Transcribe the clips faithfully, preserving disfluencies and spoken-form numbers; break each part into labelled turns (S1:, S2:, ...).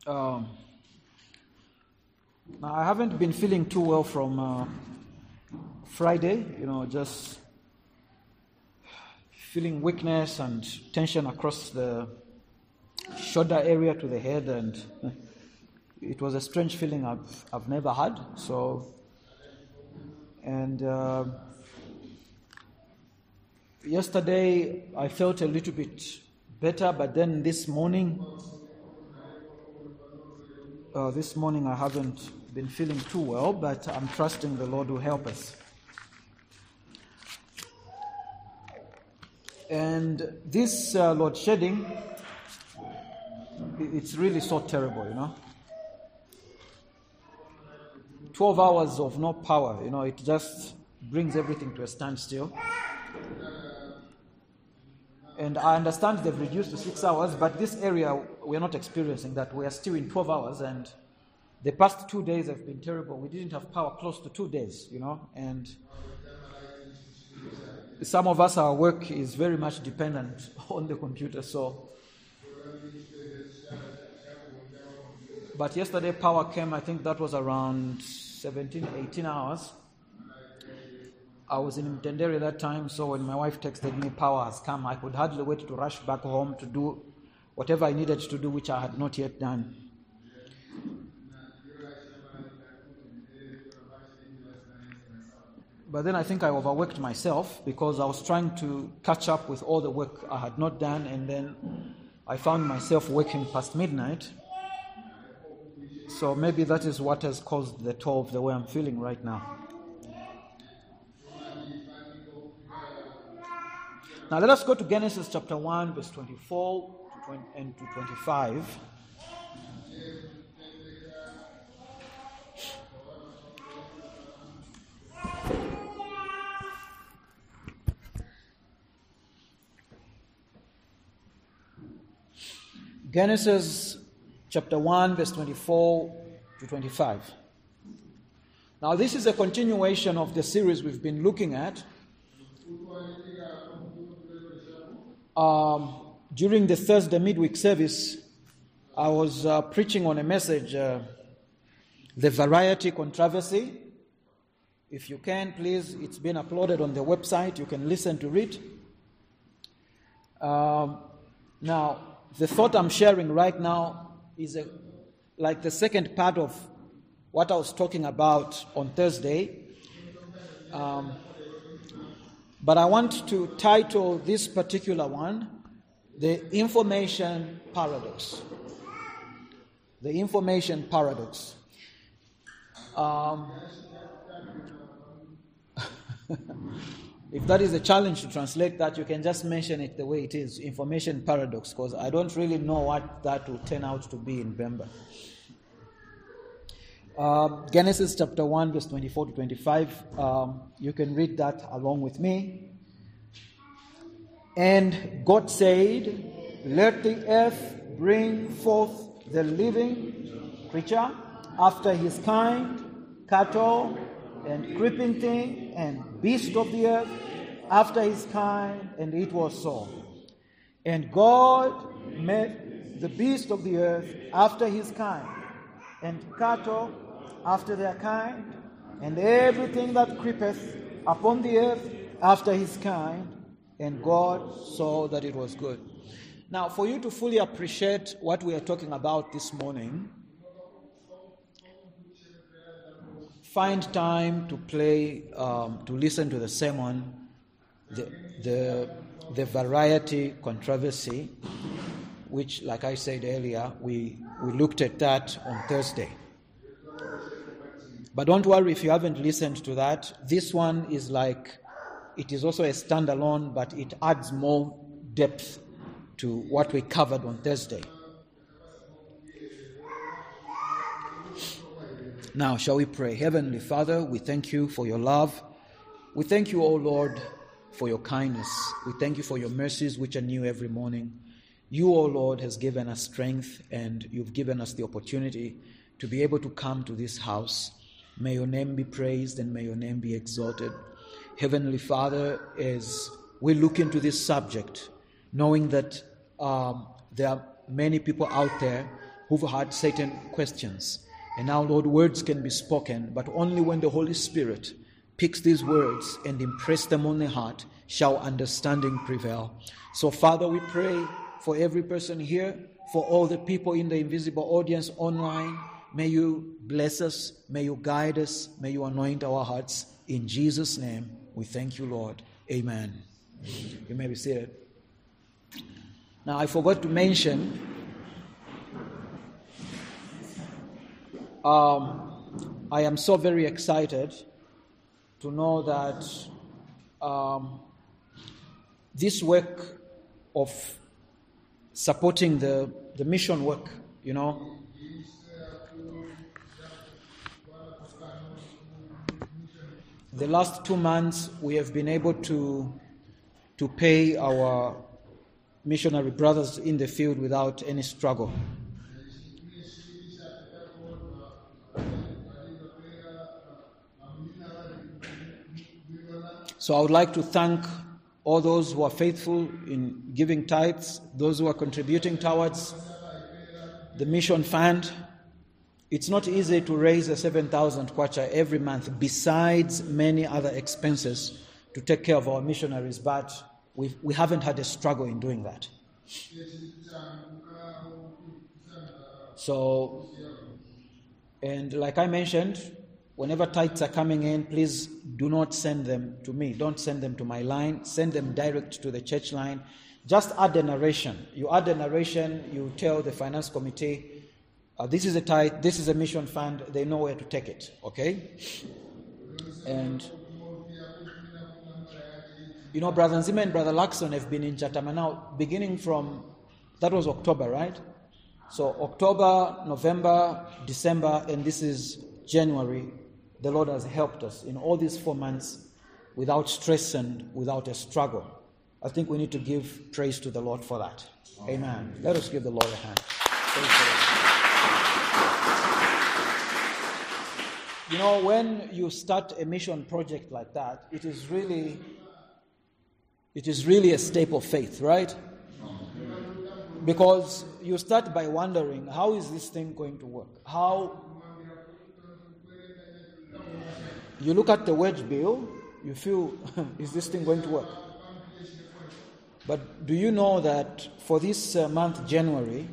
S1: Um, now I haven't been feeling too well from uh, Friday, you know, just feeling weakness and tension across the shoulder area to the head, and it was a strange feeling I've I've never had. So, and uh, yesterday I felt a little bit better, but then this morning, uh, this morning I haven't been feeling too well, but I'm trusting the Lord will help us. And this uh, load shedding, it's really so terrible, you know. twelve hours of no power, you know, it just brings everything to a standstill. And I understand they've reduced to six hours, but this area, we're not experiencing that. We are still in twelve hours, and the past two days have been terrible. We didn't have power close to two days, you know, and some of us, our work is very much dependent on the computer, so. But yesterday power came, I think that was around seventeen, eighteen hours. I was in Mtendere that time, so when my wife texted me, power has come, I could hardly wait to rush back home to do whatever I needed to do, which I had not yet done. But then I think I overworked myself because I was trying to catch up with all the work I had not done, and then I found myself working past midnight. So maybe that is what has caused the toll of the way I'm feeling right now. Now let us go to Genesis chapter one, verse twenty-four to twenty, and to twenty-five. Genesis chapter one, verse twenty-four to twenty-five. Now this is a continuation of the series we've been looking at. Um, during the Thursday midweek service, I was uh, preaching on a message, uh, The Variety Controversy. If you can, please, it's been uploaded on the website. You can listen to it. Um, now, the thought I'm sharing right now is a, like the second part of what I was talking about on Thursday. Um, but I want to title this particular one, The Information Paradox. The Information Paradox. Um, if that is a challenge to translate that, you can just mention it the way it is, information paradox, because I don't really know what that will turn out to be in Bemba. Uh, Genesis chapter one, verse twenty-four to twenty-five. Um, you can read that along with me. And God said, let the earth bring forth the living creature after his kind, cattle and creeping thing and beast of the earth after his kind, and it was so. And God made the beast of the earth after his kind, and cattle after their kind, and everything that creepeth upon the earth after his kind, and God saw that it was good. Now, for you to fully appreciate what we are talking about this morning, find time to play, um, to listen to the sermon, the, the, the Variety Controversy, which, like I said earlier, we, we looked at that on Thursday. But don't worry if you haven't listened to that. This one is like, it is also a standalone, but it adds more depth to what we covered on Thursday. Now, shall we pray? Heavenly Father, we thank you for your love. We thank you, O Lord, for your kindness. We thank you for your mercies, which are new every morning. You, O Lord, has given us strength, and you've given us the opportunity to be able to come to this house. May your name be praised and may your name be exalted. Heavenly Father, as we look into this subject, knowing that um, there are many people out there who've had certain questions. And now, Lord, words can be spoken, but only when the Holy Spirit picks these words and impress them on the heart shall understanding prevail. So, Father, we pray for every person here, for all the people in the invisible audience online. May you bless us, may you guide us, may you anoint our hearts. In Jesus' name, we thank you, Lord. Amen. You may be seated. Now, I forgot to mention, um, I am so very excited to know that um, this work of supporting the, the mission work, you know, the last two months we have been able to to pay our missionary brothers in the field without any struggle. So I would like to thank all those who are faithful in giving tithes, those who are contributing towards the mission fund. It's not easy to raise a seven thousand kwacha every month, besides many other expenses to take care of our missionaries, but we we haven't had a struggle in doing that. So, and like I mentioned, whenever tithes are coming in, please do not send them to me. Don't send them to my line. Send them direct to the church line. Just add a narration. You add a narration, you tell the finance committee, Uh, this is a tithe, this is a mission fund, they know where to take it, okay? And, you know, Brother Nzima and Brother Lakson have been in Chatama now, beginning from, that was October, right? So October, November, December, and this is January. The Lord has helped us in all these four months without stress and without a struggle. I think we need to give praise to the Lord for that. Amen. Let us give the Lord a hand. Praise the Lord. You know, when you start a mission project like that, it is really, it is really a step of faith, right? Because you start by wondering, how is this thing going to work? How you look at the wage bill, you feel, is this thing going to work? But do you know that for this uh, month, January,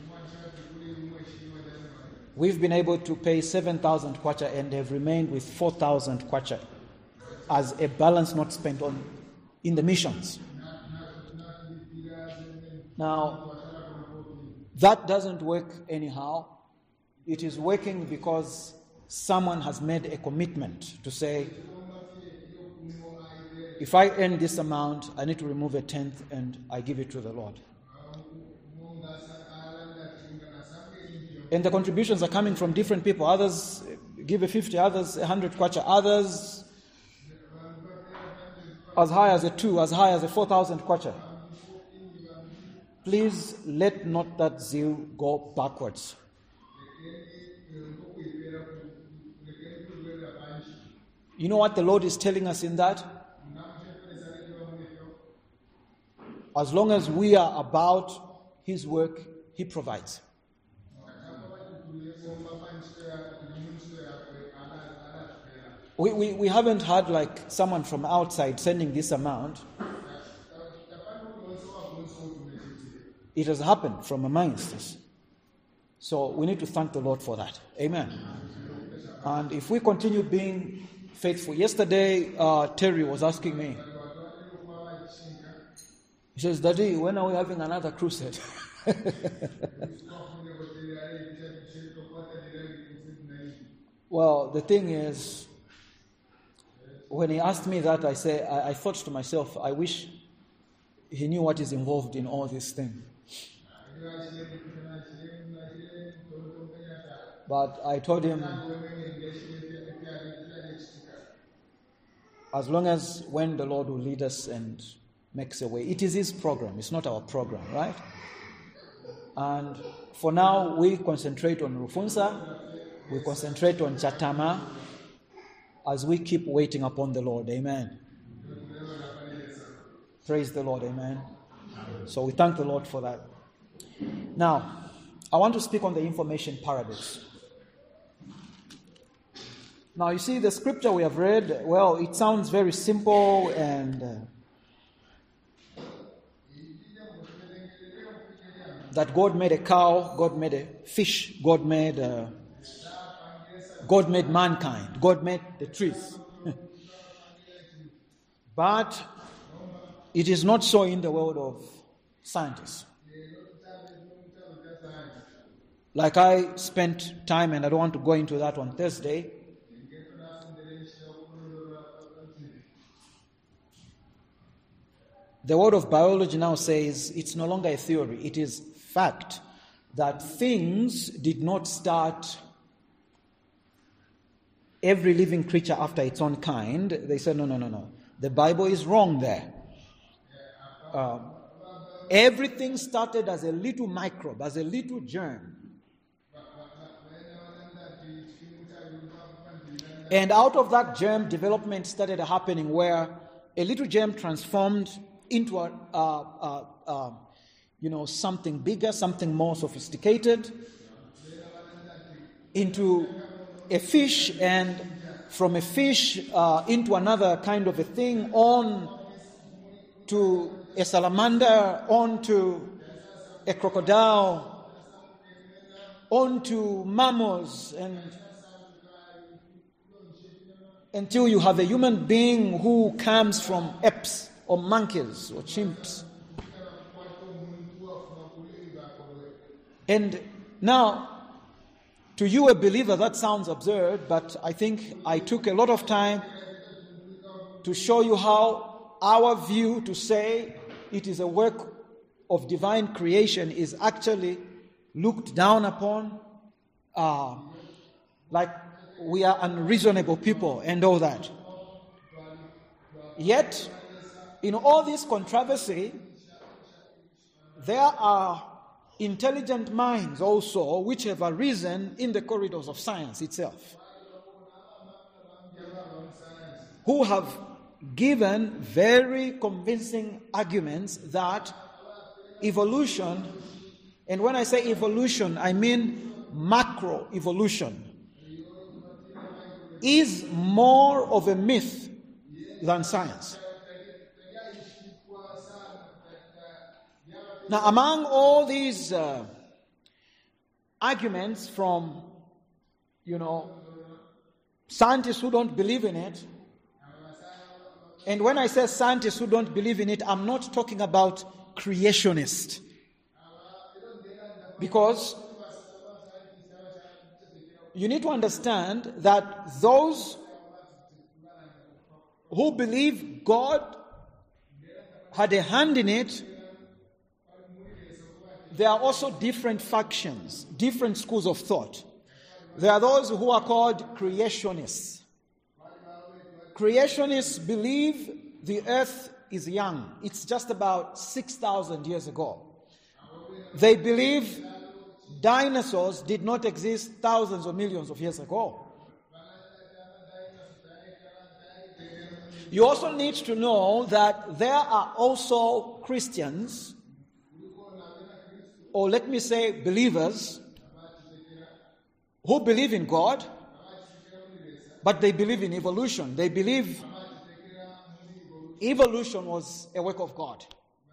S1: we've been able to pay seven thousand kwacha and have remained with four thousand kwacha as a balance not spent on in the missions. Now, that doesn't work anyhow. It is working because someone has made a commitment to say, if I earn this amount, I need to remove a tenth and I give it to the Lord. And the contributions are coming from different people. Others give a fifty, others a hundred kwacha, others as high as a two, as high as a four thousand kwacha. Please let not that zeal go backwards. You know what the Lord is telling us in that? As long as we are about His work, He provides. We, we, we haven't had like someone from outside sending this amount. It has happened from amongst us. So we need to thank the Lord for that. Amen. And if we continue being faithful. Yesterday, uh, Terry was asking me. He says, Daddy, when are we having another crusade? Well, the thing is, when he asked me that, I say, I, I thought to myself, I wish he knew what is involved in all this thing. But I told him, as long as when the Lord will lead us and makes a way, it is His program, it's not our program, right? And for now, we concentrate on Rufunsa, we concentrate on Chatama, as we keep waiting upon the Lord. Amen. Praise the Lord. Amen. So we thank the Lord for that. Now, I want to speak on the information paradox. Now, you see, the scripture we have read, well, it sounds very simple and uh, that God made a cow, God made a fish, God made uh, God made mankind, God made the trees. But it is not so in the world of scientists. Like I spent time, and I don't want to go into that on Thursday. The world of biology now says it's no longer a theory. It is fact that things did not start every living creature after its own kind. They said, no, no, no, no. The Bible is wrong there. Uh, everything started as a little microbe, as a little germ. And out of that germ, development started happening where a little germ transformed into a, uh, uh, uh, you know, something bigger, something more sophisticated, into a fish, and from a fish uh, into another kind of a thing, on to a salamander, on to a crocodile, on to mammals, and until you have a human being who comes from apes or monkeys or chimps. And now, to you, a believer, that sounds absurd, but I think I took a lot of time to show you how our view to say it is a work of divine creation is actually looked down upon, uh, like we are unreasonable people and all that. Yet, in all this controversy, there are intelligent minds also which have arisen in the corridors of science itself, who have given very convincing arguments that evolution, and when I say evolution, I mean macro evolution, is more of a myth than science. Now, among all these uh, arguments from, you know, scientists who don't believe in it, and when I say scientists who don't believe in it, I'm not talking about creationists. Because you need to understand that those who believe God had a hand in it, there are also different factions, different schools of thought. There are those who are called creationists. Creationists believe the earth is young. It's just about six thousand years ago. They believe dinosaurs did not exist thousands or millions of years ago. You also need to know that there are also Christians, or let me say believers, who believe in God, but they believe in evolution. They believe evolution was a work of God.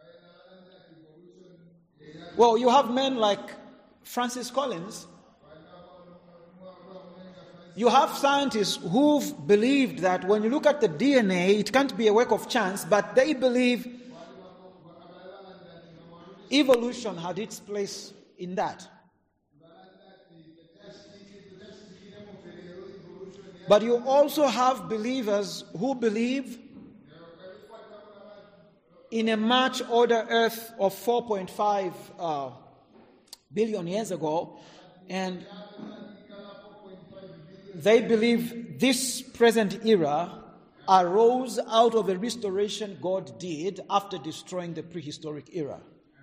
S1: Well, you have men like Francis Collins. You have scientists who've believed that when you look at the D N A, it can't be a work of chance, but they believe evolution had its place in that. But you also have believers who believe in a much older Earth of four point five uh, billion years ago, and they believe this present era arose out of a restoration God did after destroying the prehistoric era.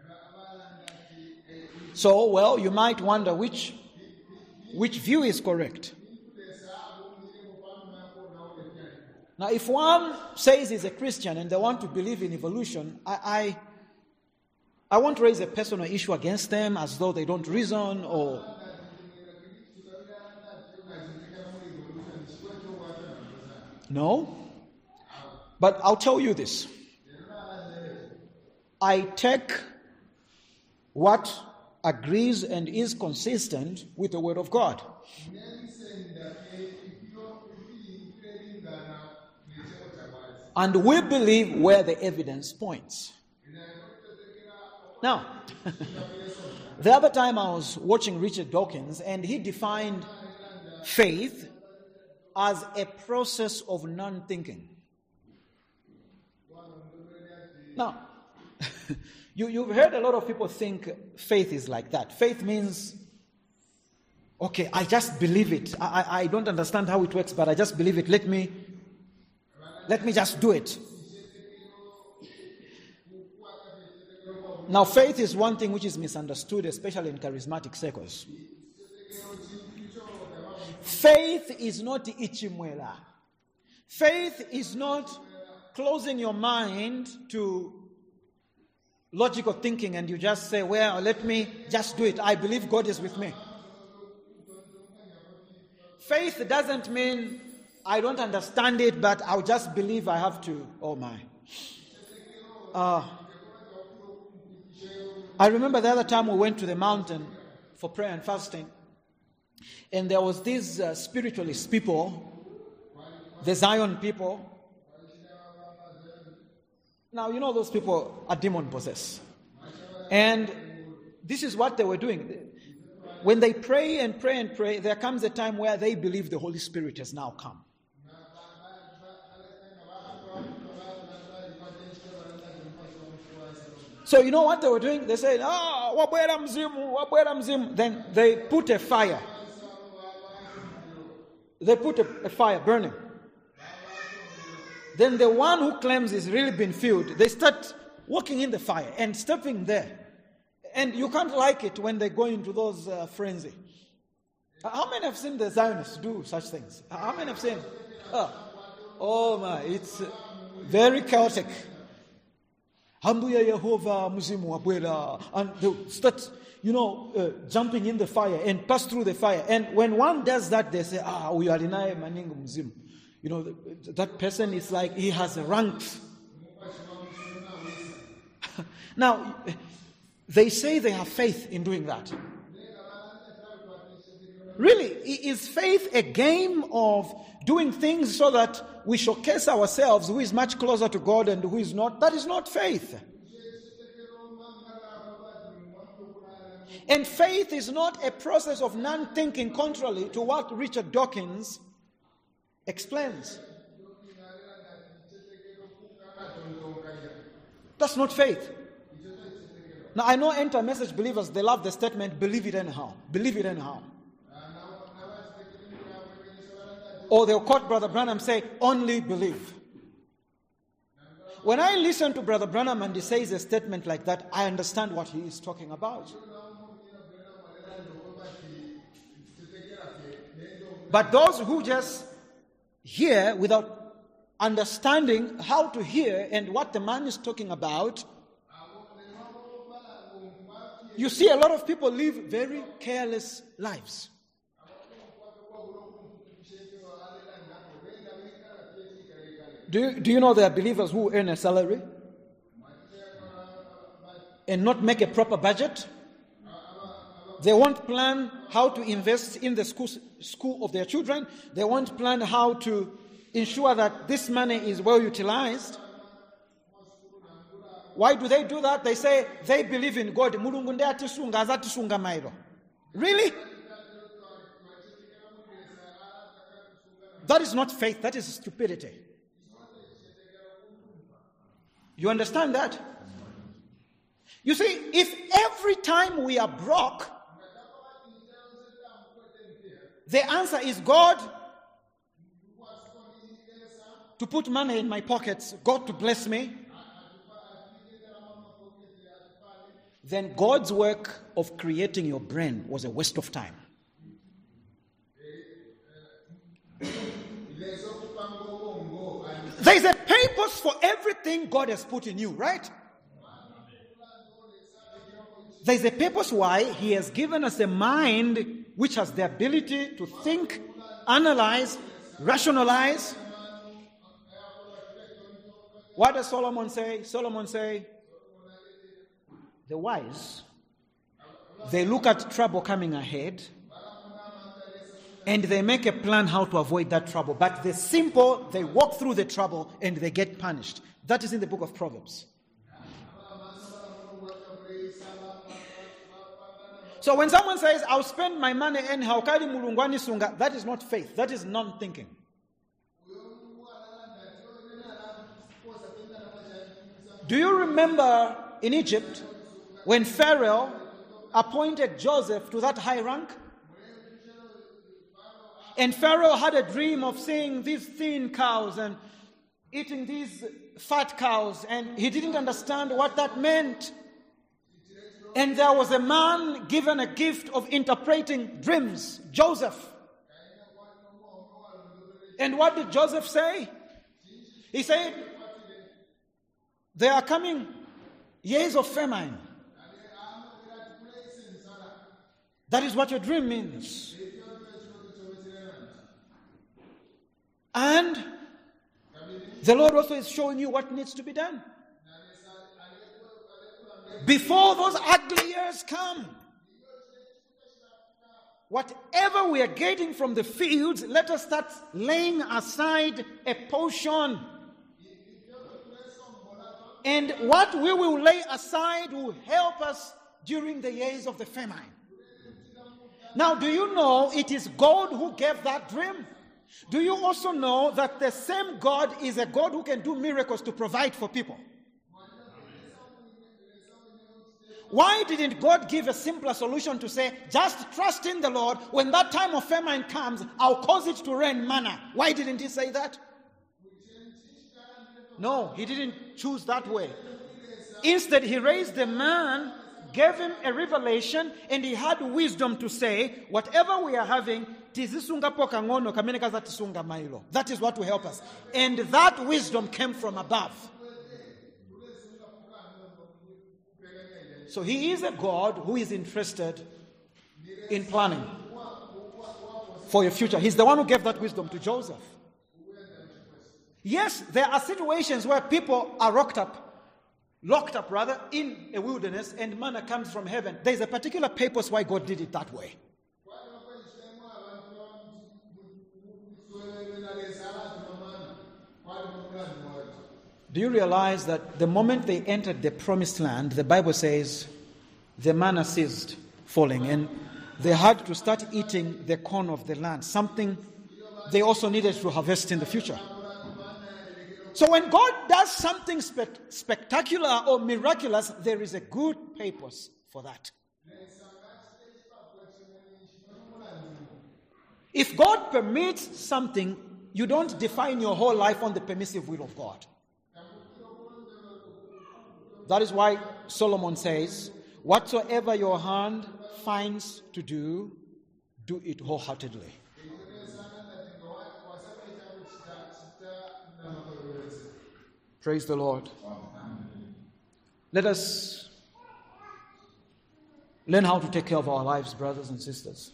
S1: So, well, you might wonder which, which view is correct. Now, if one says he's a Christian and they want to believe in evolution, I, I, I won't raise a personal issue against them as though they don't reason or... No. But I'll tell you this. I take what agrees and is consistent with the Word of God. And we believe where the evidence points. Now, the other time I was watching Richard Dawkins, and he defined faith as a process of non-thinking. Now, you, you've heard a lot of people think faith is like that. Faith means, okay, I just believe it. I, I, I don't understand how it works, but I just believe it. Let me, let me just do it. Now, faith is one thing which is misunderstood, especially in charismatic circles. Faith is not ichimwela. Faith is not closing your mind to logical thinking and you just say, well, let me just do it. I believe God is with me. Faith doesn't mean I don't understand it, but I'll just believe I have to. Oh my. Uh, I remember the other time we went to the mountain for prayer and fasting, and there was these uh, spiritualist people, the Zion people. Now, you know those people are demon possessed. And this is what they were doing. When they pray and pray and pray, there comes a time where they believe the Holy Spirit has now come. So you know what they were doing? They said, ah, wabwera mzimu, wabwera mzimu. Then they put a fire. They put a, a fire burning. Then the one who claims he's really been filled, they start walking in the fire and stepping there. And you can't like it when they go into those uh, frenzy. How many have seen the Zionists do such things? How many have seen? Oh, oh my, it's very chaotic. Hambuya Yehovah Muzimu Abuela. And they start, you know, uh, jumping in the fire and pass through the fire. And when one does that, they say, ah, we are in Maningu Muzimu. You know, that person is like, he has ranked. Now, they say they have faith in doing that. Really, is faith a game of doing things so that we showcase ourselves who is much closer to God and who is not? That is not faith. And faith is not a process of non-thinking, contrary to what Richard Dawkins explains. That's not faith. Now, I know enter-message believers, they love the statement, believe it anyhow. Believe it anyhow. Or they'll quote Brother Branham, say, only believe. When I listen to Brother Branham and he says a statement like that, I understand what he is talking about. But those who just hear without understanding how to hear and what the man is talking about, you see a lot of people live very careless lives. Do you, do you know there are believers who earn a salary and not make a proper budget? They won't plan how to invest in the school, school of their children. They won't plan how to ensure that this money is well utilized. Why do they do that? They say they believe in God. Really? That is not faith. That is stupidity. You understand that? You see, if every time we are broke, the answer is God to put money in my pockets, God to bless me, then God's work of creating your brain was a waste of time. There is a purpose for everything God has put in you, right? There's a purpose why he has given us a mind which has the ability to think, analyze, rationalize. What does Solomon say? Solomon say, the wise, they look at trouble coming ahead and they make a plan how to avoid that trouble. But the simple, they walk through the trouble and they get punished. That is in the book of Proverbs. So when someone says, I'll spend my money anyhow, that is not faith. That is non-thinking. Do you remember in Egypt when Pharaoh appointed Joseph to that high rank? And Pharaoh had a dream of seeing these thin cows and eating these fat cows, and he didn't understand what that meant. And there was a man given a gift of interpreting dreams, Joseph. And what did Joseph say? He said, there are coming years of famine. That is what your dream means. And the Lord also is showing you what needs to be done. Before those ugly years come, whatever we are getting from the fields, let us start laying aside a portion. And what we will lay aside will help us during the years of the famine. Now, do you know it is God who gave that dream? Do you also know that the same God is a God who can do miracles to provide for people? Why didn't God give a simpler solution to say, just trust in the Lord, when that time of famine comes, I'll cause it to rain manna? Why didn't he say that? No, he didn't choose that way. Instead, he raised the man, gave him a revelation, and he had wisdom to say, whatever we are having, that is what will help us. And that wisdom came from above. So he is a God who is interested in planning for your future. He's the one who gave that wisdom to Joseph. Yes, there are situations where people are locked up, locked up rather, in a wilderness, and manna comes from heaven. There's a particular purpose why God did it that way. Do you realize that the moment they entered the promised land, the Bible says the manna ceased falling and they had to start eating the corn of the land, something they also needed to harvest in the future. So when God does something spe- spectacular or miraculous, there is a good purpose for that. If God permits something, you don't define your whole life on the permissive will of God. That is why Solomon says, whatsoever your hand finds to do, do it wholeheartedly. Praise the Lord. Let us learn how to take care of our lives, brothers and sisters.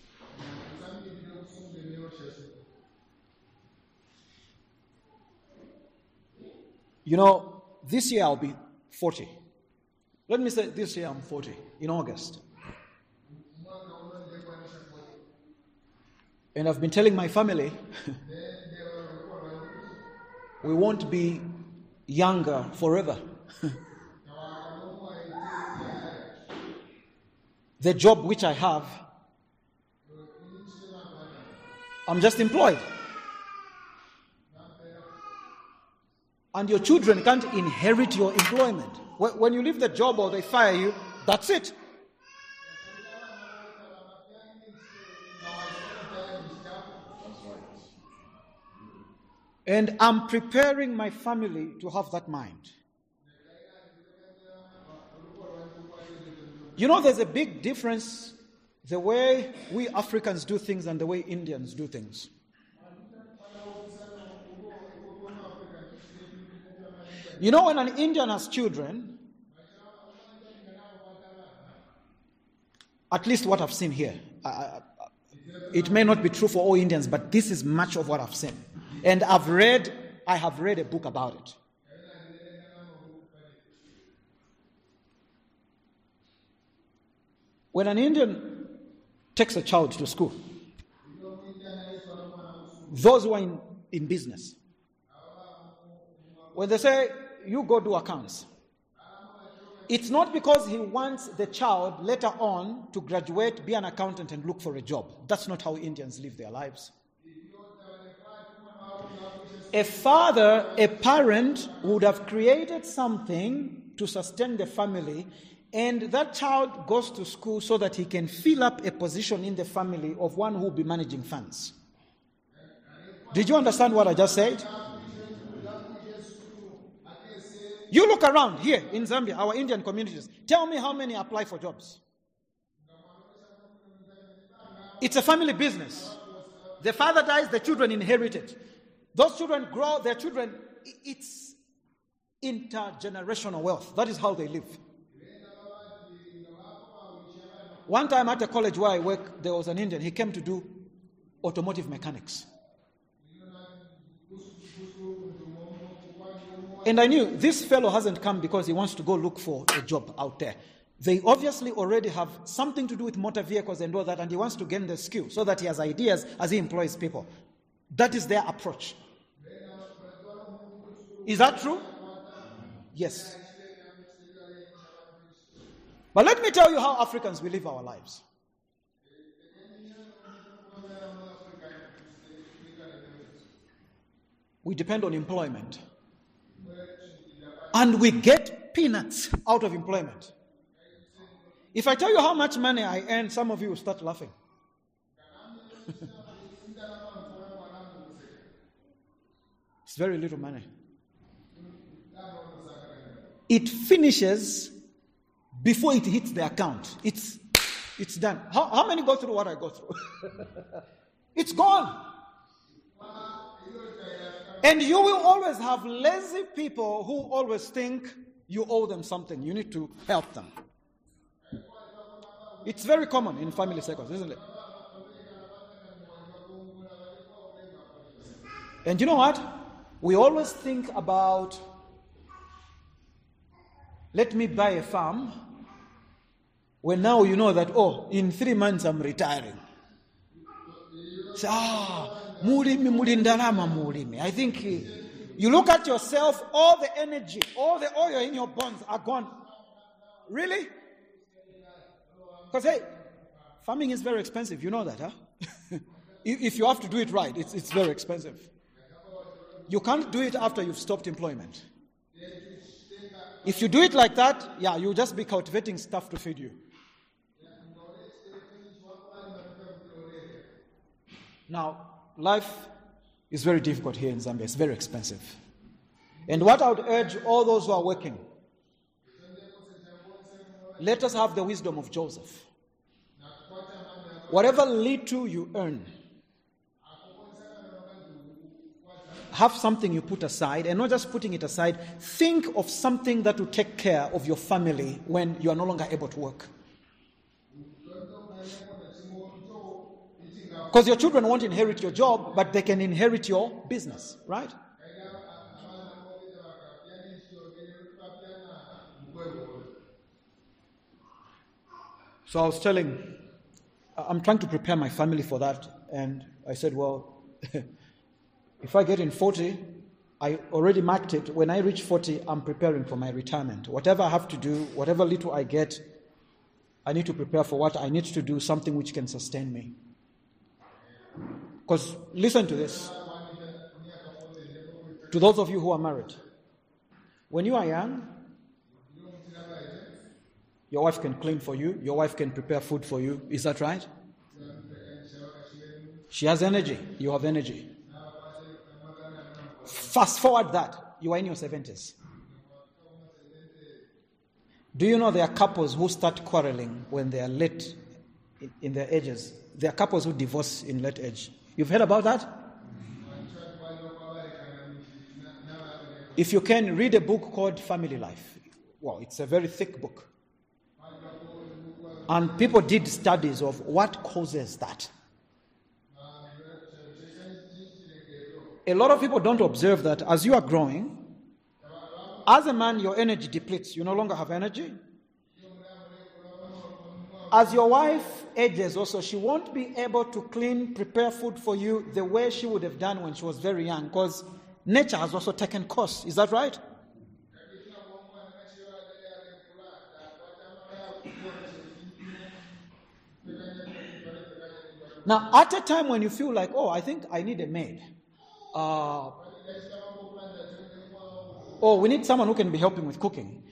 S1: You know, this year I'll be forty. Let me say this year I'm forty, in August. And I've been telling my family, we won't be younger forever. The job which I have, I'm just employed. And your children can't inherit your employment. When you leave the job or they fire you, that's it. And I'm preparing my family to have that mind. You know, there's a big difference the way we Africans do things and the way Indians do things. You know, when an Indian has children, At least what I've seen here. Uh, it may not be true for all Indians, but this is much of what I've seen. And I've read, I have read a book about it. When an Indian takes a child to school, those who are in, in business, when they say, you go do accounts, it's not because he wants the child later on to graduate, be an accountant, and look for a job. That's not how Indians live their lives. A father, a parent would have created something to sustain the family, and that child goes to school so that he can fill up a position in the family of one who will be managing funds. Did you understand what I just said? You look around here in Zambia, our Indian communities. Tell me how many apply for jobs. It's a family business. The father dies, the children inherit it. Those children grow, their children, it's intergenerational wealth. That is how they live. One time at a college where I work, there was an Indian. He came to do automotive mechanics. And I knew this fellow hasn't come because he wants to go look for a job out there. They obviously already have something to do with motor vehicles and all that, and he wants to gain the skill so that he has ideas as he employs people. That is their approach. Is that true? Yes. But let me tell you how Africans we live our lives. We depend on employment. And we get peanuts out of employment. If I tell you how much money I earn, some of you will start laughing. It's very little money. It finishes before it hits the account. It's, it's done. How, how many go through what I go through? It's gone. And you will always have lazy people who always think you owe them something. You need to help them. It's very common in family circles, isn't it? And you know what? We always think about, let me buy a farm, when now you know that, oh, in three months I'm retiring. So, ah, Mulimi, mulindalama, mulimi. I think you look at yourself, all the energy, all the oil in your bones are gone. Really? Because, hey, farming is very expensive. You know that, huh? If you have to do it right, it's, it's very expensive. You can't do it after you've stopped employment. If you do it like that, yeah, you'll just be cultivating stuff to feed you. Now, life is very difficult here in Zambia. It's very expensive. And what I would urge all those who are working, let us have the wisdom of Joseph. Whatever little you earn, have something you put aside, and not just putting it aside, think of something that will take care of your family when you are no longer able to work. Because your children won't inherit your job, but they can inherit your business, right? So I was telling, I'm trying to prepare my family for that, and I said, well, if I get in forty, I already marked it. When I reach forty, I'm preparing for my retirement. Whatever I have to do, whatever little I get, I need to prepare for what I need to do, something which can sustain me. Because listen to this. To those of you who are married, when you are young, your wife can clean for you, your wife can prepare food for you. Is that right? She has energy, you have energy. Fast forward that, you are in your seventies. Do you know there are couples who start quarreling when they are late in their ages? There are couples who divorce in late age. You've heard about that? If you can, read a book called Family Life. Well, it's a very thick book. And people did studies of what causes that. A lot of people don't observe that as you are growing, as a man, your energy depletes. You no longer have energy. As your wife ages also, she won't be able to clean, prepare food for you the way she would have done when she was very young, because nature has also taken course. Is that right? Now, at a time when you feel like, oh, I think I need a maid. Uh, oh, we need someone who can be helping with cooking.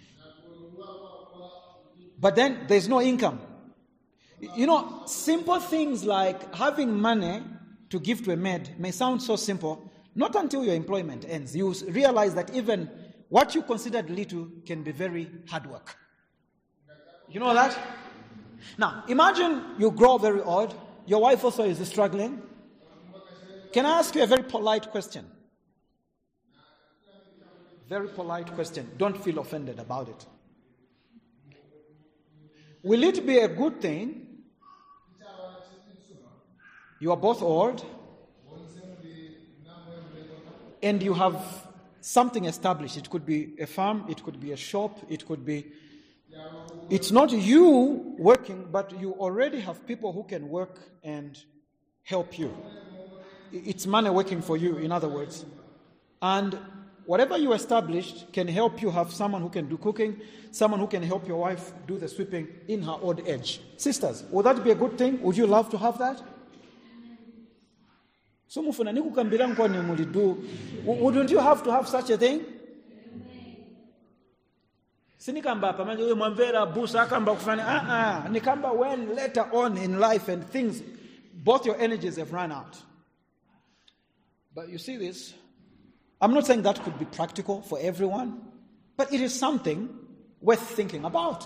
S1: But then there's no income. You know, simple things like having money to give to a maid may sound so simple. Not until your employment ends. You realize that even what you considered little can be very hard work. You know that? Now, imagine you grow very old. Your wife also is struggling. Can I ask you a very polite question? Very polite question. Don't feel offended about it. Will it be a good thing? You are both old, and you have something established. It could be a farm, it could be a shop, it could be... It's not you working, but you already have people who can work and help you. It's money working for you, in other words. And whatever you established can help you have someone who can do cooking, someone who can help your wife do the sweeping in her old age. Sisters, would that be a good thing? Would you love to have that? So, wouldn't you have to have such a thing? When later on in life and things, both your energies have run out. But you see this, I'm not saying that could be practical for everyone, but it is something worth thinking about.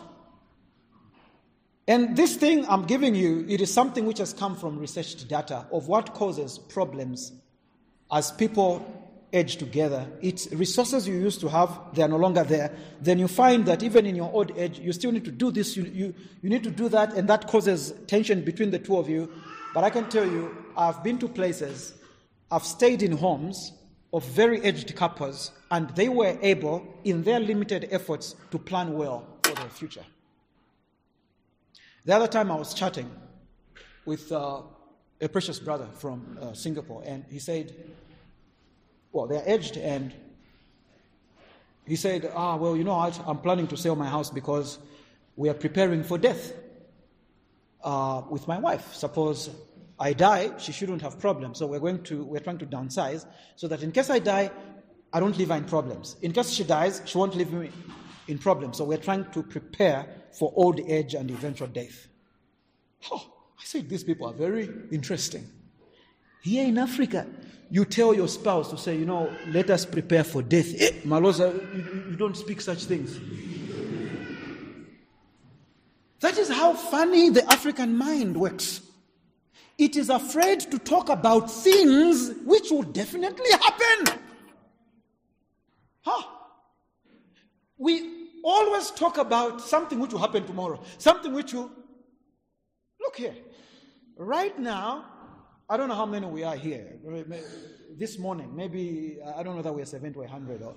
S1: And this thing I'm giving you, it is something which has come from researched data of what causes problems as people age together. It's resources you used to have, they are no longer there. Then you find that even in your old age, you still need to do this, you, you, you need to do that, and that causes tension between the two of you. But I can tell you, I've been to places, I've stayed in homes of very aged couples, and they were able, in their limited efforts, to plan well for their future. The other time I was chatting with uh, a precious brother from uh, Singapore, and he said, well, they're aged, and he said, ah, well, you know what, I'm planning to sell my house because we are preparing for death uh, with my wife. Suppose I die, she shouldn't have problems. So we're going to, we're trying to downsize so that in case I die, I don't leave her in problems. In case she dies, she won't leave me in problems. So we're trying to prepare for old age and eventual death. Oh, I said, these people are very interesting. Here in Africa, you tell your spouse to say, you know, let us prepare for death. Eh, Maloza, you, you don't speak such things. That is how funny the African mind works. It is afraid to talk about things which will definitely happen. Huh? We always talk about something which will happen tomorrow. Something which will... Look here. Right now, I don't know how many we are here. This morning, maybe, I don't know that we are seventy or one hundred. Or...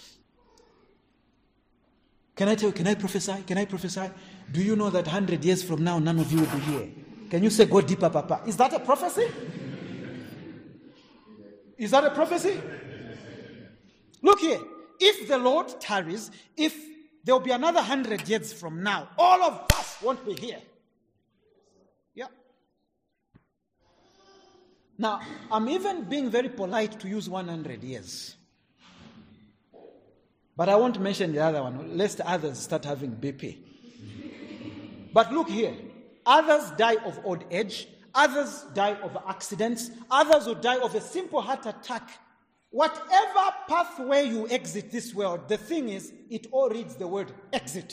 S1: Can I tell you, can I prophesy? Can I prophesy? Do you know that one hundred years from now, none of you will be here? Can you say, go deeper, Papa? Is that a prophecy? Is that a prophecy? Look here. If the Lord tarries, if there will be another hundred years from now, all of us won't be here. Yeah. Now, I'm even being very polite to use one hundred years. But I won't mention the other one, lest others start having B P. But look here. Others die of old age. Others die of accidents. Others will die of a simple heart attack. Whatever pathway you exit this world, the thing is, it all reads the word exit.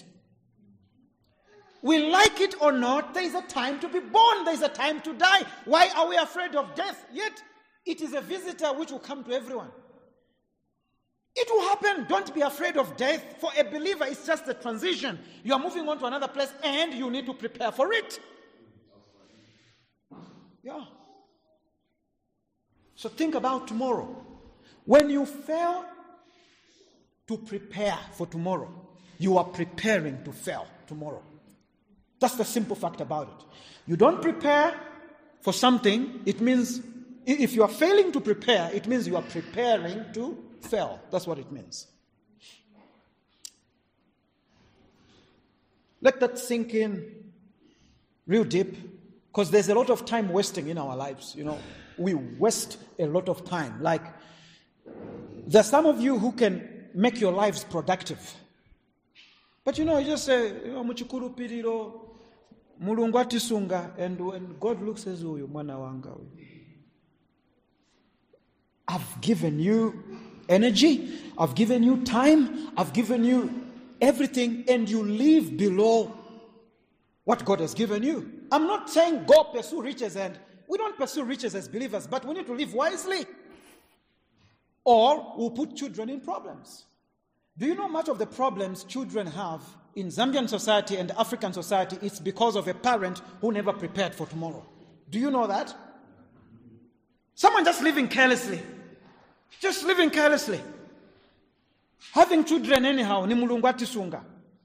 S1: We like it or not, there is a time to be born, there is a time to die. Why are we afraid of death? Yet, it is a visitor which will come to everyone. It will happen. Don't be afraid of death. For a believer, it's just a transition. You are moving on to another place and you need to prepare for it. Yeah. So think about tomorrow. When you fail to prepare for tomorrow, you are preparing to fail tomorrow. That's the simple fact about it. You don't prepare for something, it means, if you are failing to prepare, it means you are preparing to fail. That's what it means. Let that sink in real deep, because there's a lot of time wasting in our lives. You know, we waste a lot of time. Like, there's some of you who can make your lives productive. But you know, you just say, Muchukuru piriro, Mulungu atisunga, and when God looks at you, mwana wanga. I've given you energy, I've given you time, I've given you everything, and you live below what God has given you. I'm not saying go pursue riches, and we don't pursue riches as believers, but we need to live wisely, or we'll put children in problems. Do you know much of the problems children have in Zambian society and African society? It's because of a parent who never prepared for tomorrow. Do you know that? Someone just living carelessly. Just living carelessly. Having children anyhow, ni mulungu atisunga.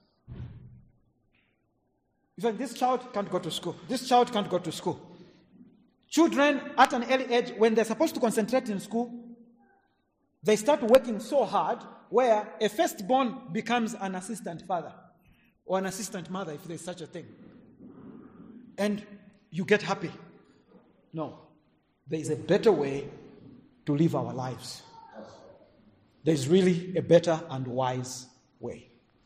S1: In fact, this child can't go to school. This child can't go to school. Children at an early age, when they're supposed to concentrate in school, they start working so hard where a firstborn becomes an assistant father or an assistant mother, if there's such a thing. And you get happy. No. There is a better way to live our lives. There's really a better and wise way.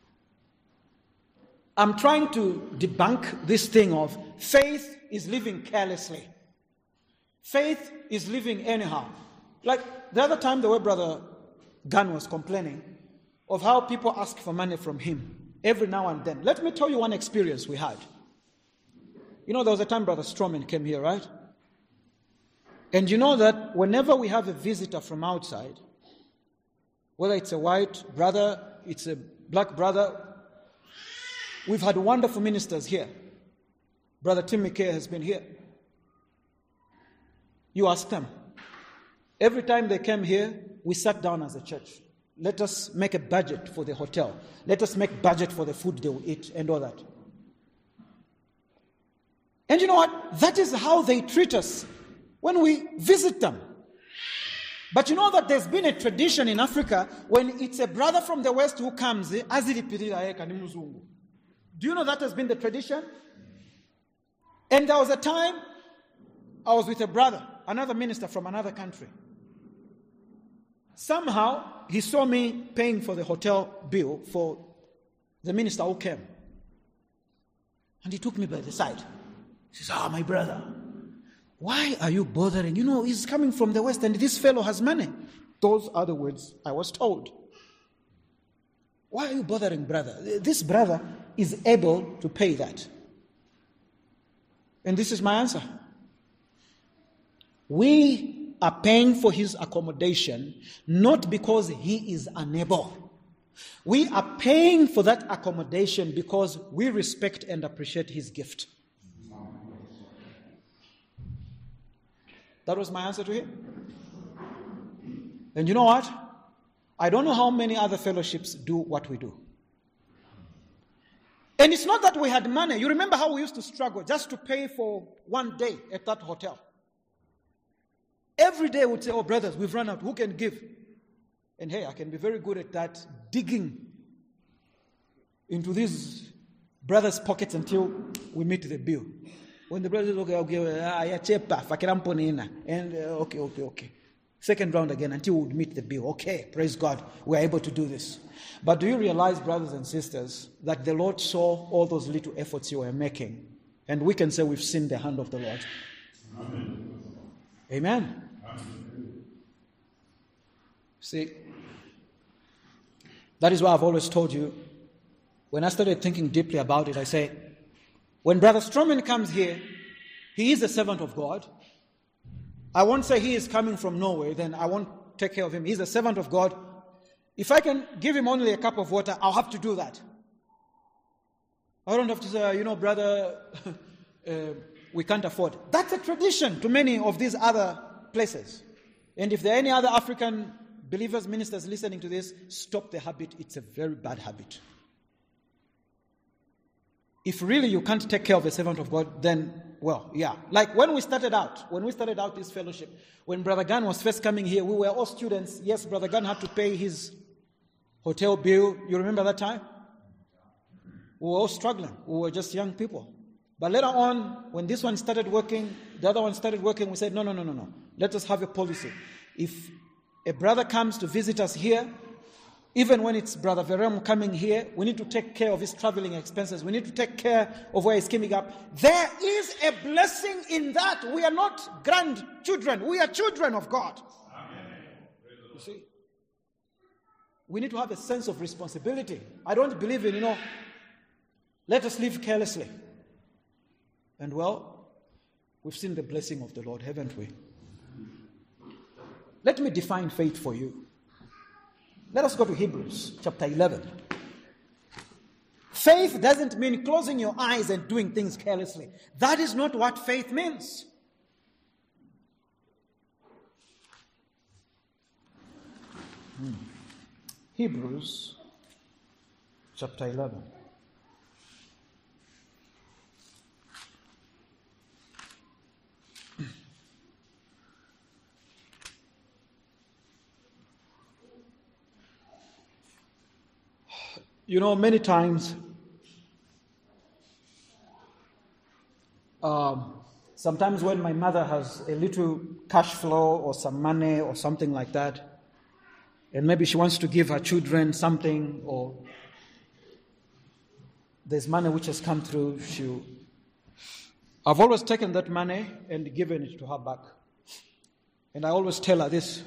S1: I'm trying to debunk this thing of faith is living carelessly. Faith is living anyhow. Like the other time the way Brother Gunn was complaining of how people ask for money from him every now and then. Let me tell you one experience we had. You know, there was a time Brother Stroman came here, right? And you know that whenever we have a visitor from outside, whether it's a white brother, it's a black brother, we've had wonderful ministers here. Brother Tim McKay has been here. You ask them. Every time they came here, we sat down as a church. Let us make a budget for the hotel. Let us make budget for the food they will eat and all that. And you know what? That is how they treat us when we visit them. But you know that there's been a tradition in Africa when it's a brother from the West who comes, do you know that has been the tradition? And there was a time I was with a brother, another minister from another country. Somehow, he saw me paying for the hotel bill for the minister who came. And he took me by the side. He says, ah, my brother, why are you bothering? You know, he's coming from the West and this fellow has money. Those are the words I was told. Why are you bothering, brother? This brother is able to pay that. And this is my answer. We are paying for his accommodation not because he is unable. We are paying for that accommodation because we respect and appreciate his gift. That was my answer to him. And you know what? I don't know how many other fellowships do what we do. And it's not that we had money. You remember how we used to struggle just to pay for one day at that hotel. Every day we'd say, oh, brothers, we've run out. Who can give? And hey, I can be very good at that, digging into these brothers' pockets until we meet the bill. When the brothers say, okay, okay, I chepa, fakiramponina, and uh, okay, okay, okay. Second round again until we meet the bill. Okay, praise God, we're able to do this. But do you realize, brothers and sisters, that the Lord saw all those little efforts you were making, and we can say we've seen the hand of the Lord? Amen. Amen. Amen. See, that is why I've always told you, when I started thinking deeply about it, I say, when Brother Stroman comes here, he is a servant of God. I won't say he is coming from Norway, then I won't take care of him. He's a servant of God. If I can give him only a cup of water, I'll have to do that. I don't have to say, you know, brother, uh, we can't afford. That's a tradition to many of these other places. And if there are any other African believers, ministers listening to this, stop the habit. It's a very bad habit. If really you can't take care of a servant of God, then, well, yeah. Like when we started out, when we started out this fellowship, when Brother Gunn was first coming here, we were all students. Yes, Brother Gunn had to pay his hotel bill. You remember that time? We were all struggling. We were just young people. But later on, when this one started working, the other one started working, we said, no, no, no, no, no. Let us have a policy. If a brother comes to visit us here, even when it's Brother Verem coming here, we need to take care of his traveling expenses. We need to take care of where he's coming up. There is a blessing in that. We are not grandchildren. We are children of God. Amen. You see? We need to have a sense of responsibility. I don't believe in, you know, let us live carelessly. And well, we've seen the blessing of the Lord, haven't we? Let me define faith for you. Let us go to Hebrews chapter eleven. Faith doesn't mean closing your eyes and doing things carelessly. That is not what faith means. Hmm. Hebrews chapter eleven. You know, many times, um, sometimes when my mother has a little cash flow or some money or something like that, and maybe she wants to give her children something, or there's money which has come through, she, I've always taken that money and given it to her back. And I always tell her this: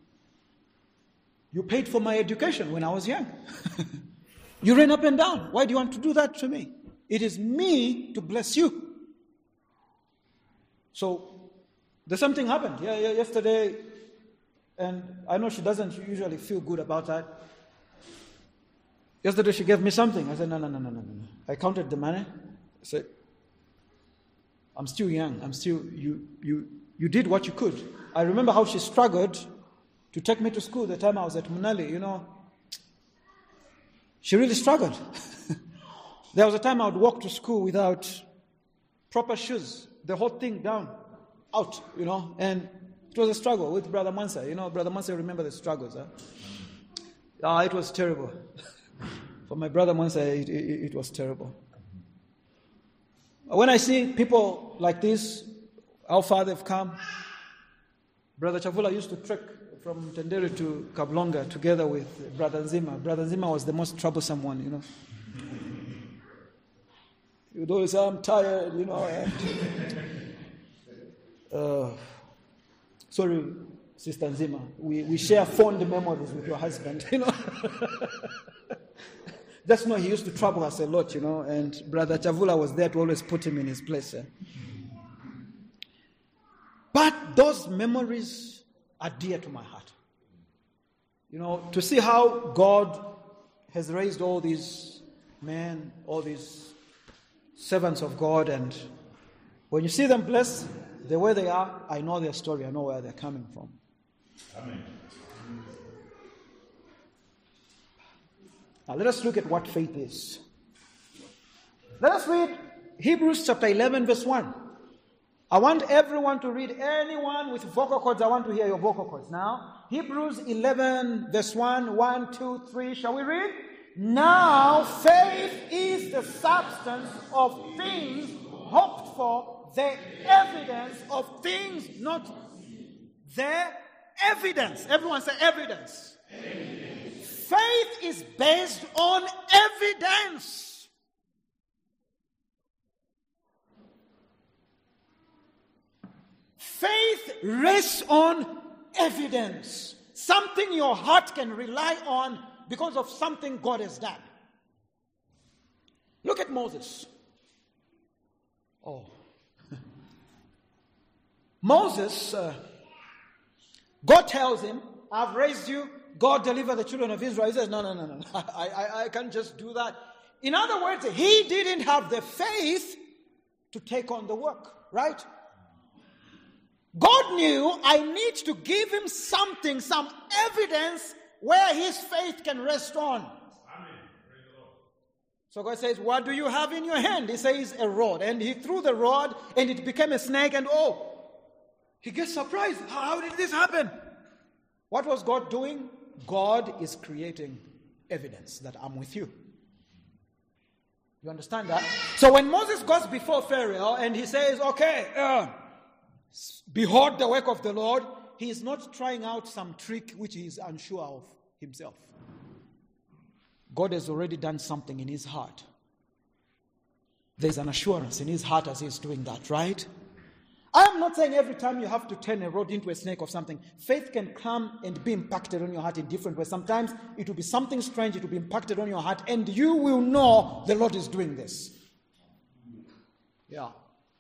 S1: you paid for my education when I was young. You ran up and down. Why do you want to do that to me? It is me to bless you. So, there's something happened. Yeah, yeah, yesterday, and I know she doesn't usually feel good about that. Yesterday she gave me something. I said, no, no, no, no, no, no. I counted the money. I said, I'm still young. I'm still, you, you, you did what you could. I remember how she struggled to take me to school the time I was at Munali, you know. She really struggled. There was a time I would walk to school without proper shoes, the whole thing down, out, you know, and it was a struggle with Brother Mansa. You know, Brother Mansa, remember the struggles, huh? Ah, it was terrible. For my Brother Mansa, it, it, it was terrible. When I see people like this, how far they've come. Brother Chavula used to trek from Tendere to Kablonga together with Brother Nzima. Brother Nzima was the most troublesome one, you know. He would always say, I'm tired, you know. And, uh, sorry, Sister Nzima. We, we share fond memories with your husband, you know. That's why he used to trouble us a lot, you know. And Brother Chavula was there to always put him in his place. Eh? But those memories are dear to my heart. You know, to see how God has raised all these men, all these servants of God, and when you see them blessed the way they are, I know their story, I know where they're coming from. Amen. Now let us look at what faith is. Let us read Hebrews chapter eleven, verse one. I want everyone to read. Anyone with vocal cords, I want to hear your vocal cords. Now, Hebrews eleven, verse one, one, two, three. Shall we read? Now, faith is the substance of things hoped for, the evidence of things not the evidence. Everyone say evidence. Evidence. Faith is based on evidence. Faith rests on evidence. Something your heart can rely on because of something God has done. Look at Moses. Oh. Moses, uh, God tells him, I've raised you God deliver the children of Israel. He says, no, no, no, no. I, I, I can't just do that. In other words, he didn't have the faith to take on the work, right? God knew I need to give him something, some evidence where his faith can rest on. So God says, what do you have in your hand? He says, a rod. And he threw the rod and it became a snake, and oh, he gets surprised. How did this happen? What was God doing? God is creating evidence that I'm with you. You understand that? So when Moses goes before Pharaoh and he says, okay, uh, behold the work of the Lord, he is not trying out some trick which he is unsure of himself. God has already done something in his heart. There's an assurance in his heart as he's doing that, right? I am not saying every time you have to turn a rod into a snake or something. Faith can come and be impacted on your heart in different ways. Sometimes it will be something strange, it will be impacted on your heart, and you will know the Lord is doing this. Yeah.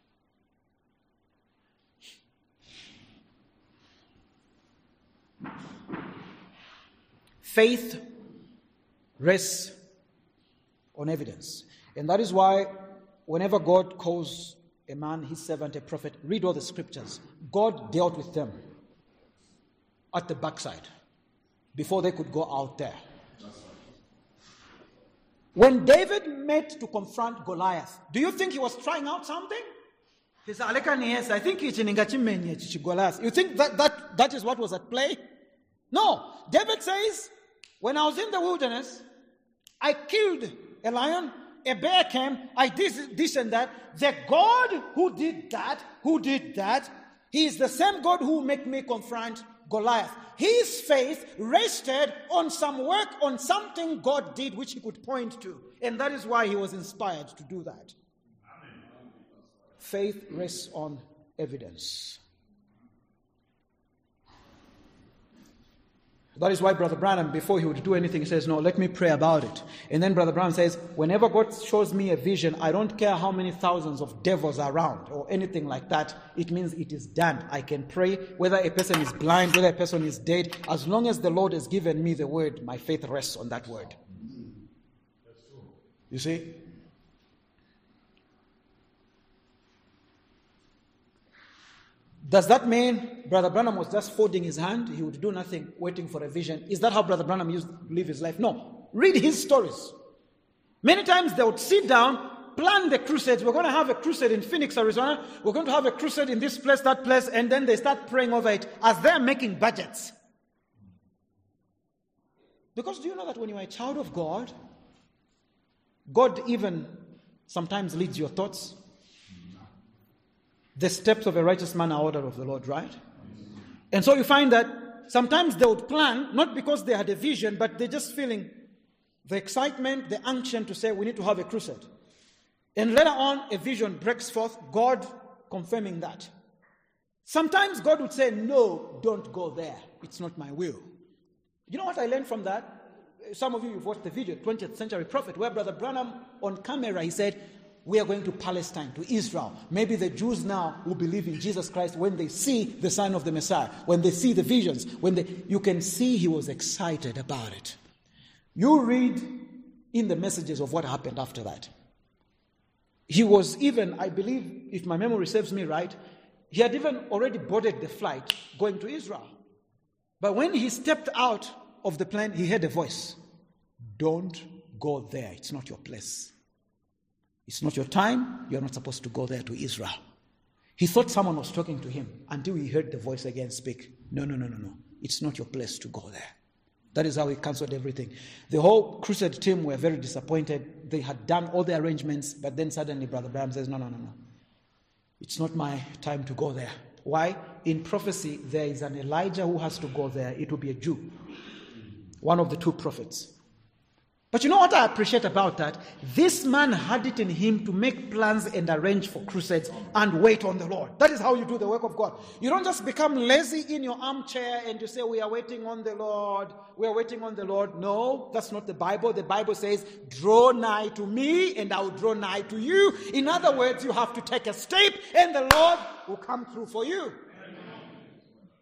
S1: Faith rests on evidence. And that is why whenever God calls a man, his servant, a prophet, read all the scriptures. God dealt with them at the backside before they could go out there. When David met to confront Goliath, do you think he was trying out something? He said, yes, I think it's in Goliath. You think that, that that is what was at play? No. David says, when I was in the wilderness, I killed a lion, a bear came, I did this and that. The God who did that, who did that, he is the same God who will make me confront Goliath. His faith rested on some work, on something God did which he could point to. And that is why he was inspired to do that. Amen. Faith rests on evidence. That is why Brother Branham, before he would do anything, he says, no, let me pray about it. And then Brother Branham says, whenever God shows me a vision, I don't care how many thousands of devils are around or anything like that. It means it is done. I can pray whether a person is blind, whether a person is dead. As long as the Lord has given me the word, my faith rests on that word. You see? Does that mean Brother Branham was just folding his hand? He would do nothing, waiting for a vision. Is that how Brother Branham used to live his life? No. Read his stories. Many times they would sit down, plan the crusades. We're going to have a crusade in Phoenix, Arizona. We're going to have a crusade in this place, that place. And then they start praying over it as they're making budgets. Because do you know that when you are a child of God, God even sometimes leads your thoughts? The steps of a righteous man are ordered of the Lord, right? And so you find that sometimes they would plan, not because they had a vision, but they're just feeling the excitement, the unction to say, we need to have a crusade. And later on, a vision breaks forth, God confirming that. Sometimes God would say, no, don't go there. It's not my will. You know what I learned from that? Some of you have watched the video, twentieth Century Prophet, where Brother Branham on camera, he said, we are going to Palestine, to Israel. Maybe the Jews now will believe in Jesus Christ when they see the sign of the Messiah, when they see the visions, when they, you can see he was excited about it. You read in the messages of what happened after that. He was even, I believe, if my memory serves me right, he had even already boarded the flight going to Israel. But when he stepped out of the plane, he heard a voice. Don't go there. It's not your place. It's not your time. You're not supposed to go there to Israel. He thought someone was talking to him until he heard the voice again speak. No, no, no, no, no. It's not your place to go there. That is how he cancelled everything. The whole crusade team were very disappointed. They had done all the arrangements, but then suddenly Brother Branham says, no, no, no, no. It's not my time to go there. Why? In prophecy, there is an Elijah who has to go there. It will be a Jew. One of the two prophets. But you know what I appreciate about that? This man had it in him to make plans and arrange for crusades and wait on the Lord. That is how you do the work of God. You don't just become lazy in your armchair and you say, we are waiting on the Lord. We are waiting on the Lord. No, that's not the Bible. The Bible says, draw nigh to me and I will draw nigh to you. In other words, you have to take a step and the Lord will come through for you.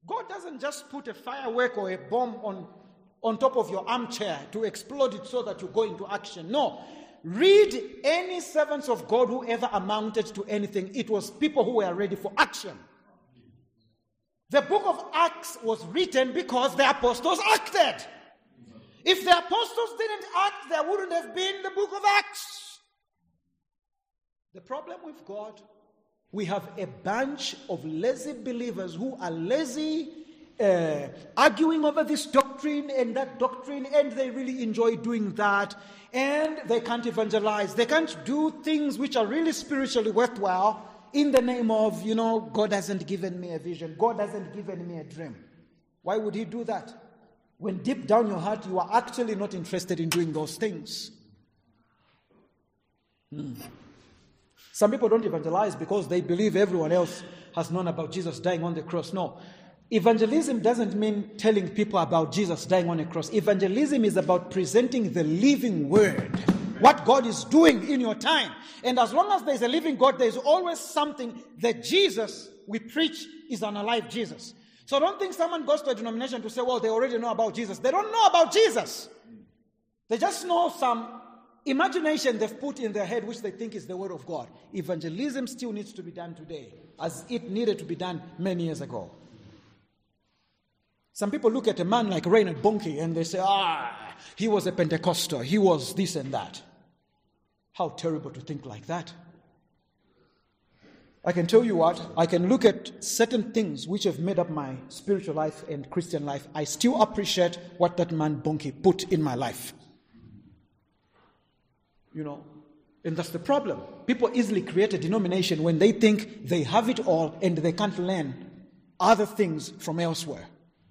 S1: God doesn't just put a firework or a bomb on, on top of your armchair to explode it so that you go into action. No. Read any servants of God who ever amounted to anything. It was people who were ready for action. The book of Acts was written because the apostles acted. If the apostles didn't act, there wouldn't have been the book of Acts. The problem with God, we have a bunch of lazy believers who are lazy, uh, arguing over this doctrine and that doctrine, and they really enjoy doing that, and they can't evangelize. They can't do things which are really spiritually worthwhile in the name of, you know, God hasn't given me a vision. God hasn't given me a dream. Why would he do that? When deep down your heart, you are actually not interested in doing those things. Hmm. Some people don't evangelize because they believe everyone else has known about Jesus dying on the cross. No. Evangelism doesn't mean telling people about Jesus dying on a cross. Evangelism is about presenting the living word, what God is doing in your time. And as long as there's a living God, there's always something. That Jesus we preach is an alive Jesus. So don't think someone goes to a denomination to say, well, they already know about Jesus. They don't know about Jesus. They just know some imagination they've put in their head which they think is the word of God. Evangelism still needs to be done today as it needed to be done many years ago. Some people look at a man like Reinhard Bonnke and they say, ah, he was a Pentecostal. He was this and that. How terrible to think like that. I can tell you what, I can look at certain things which have made up my spiritual life and Christian life. I still appreciate what that man Bonnke put in my life. You know, and that's the problem. People easily create a denomination when they think they have it all and they can't learn other things from elsewhere.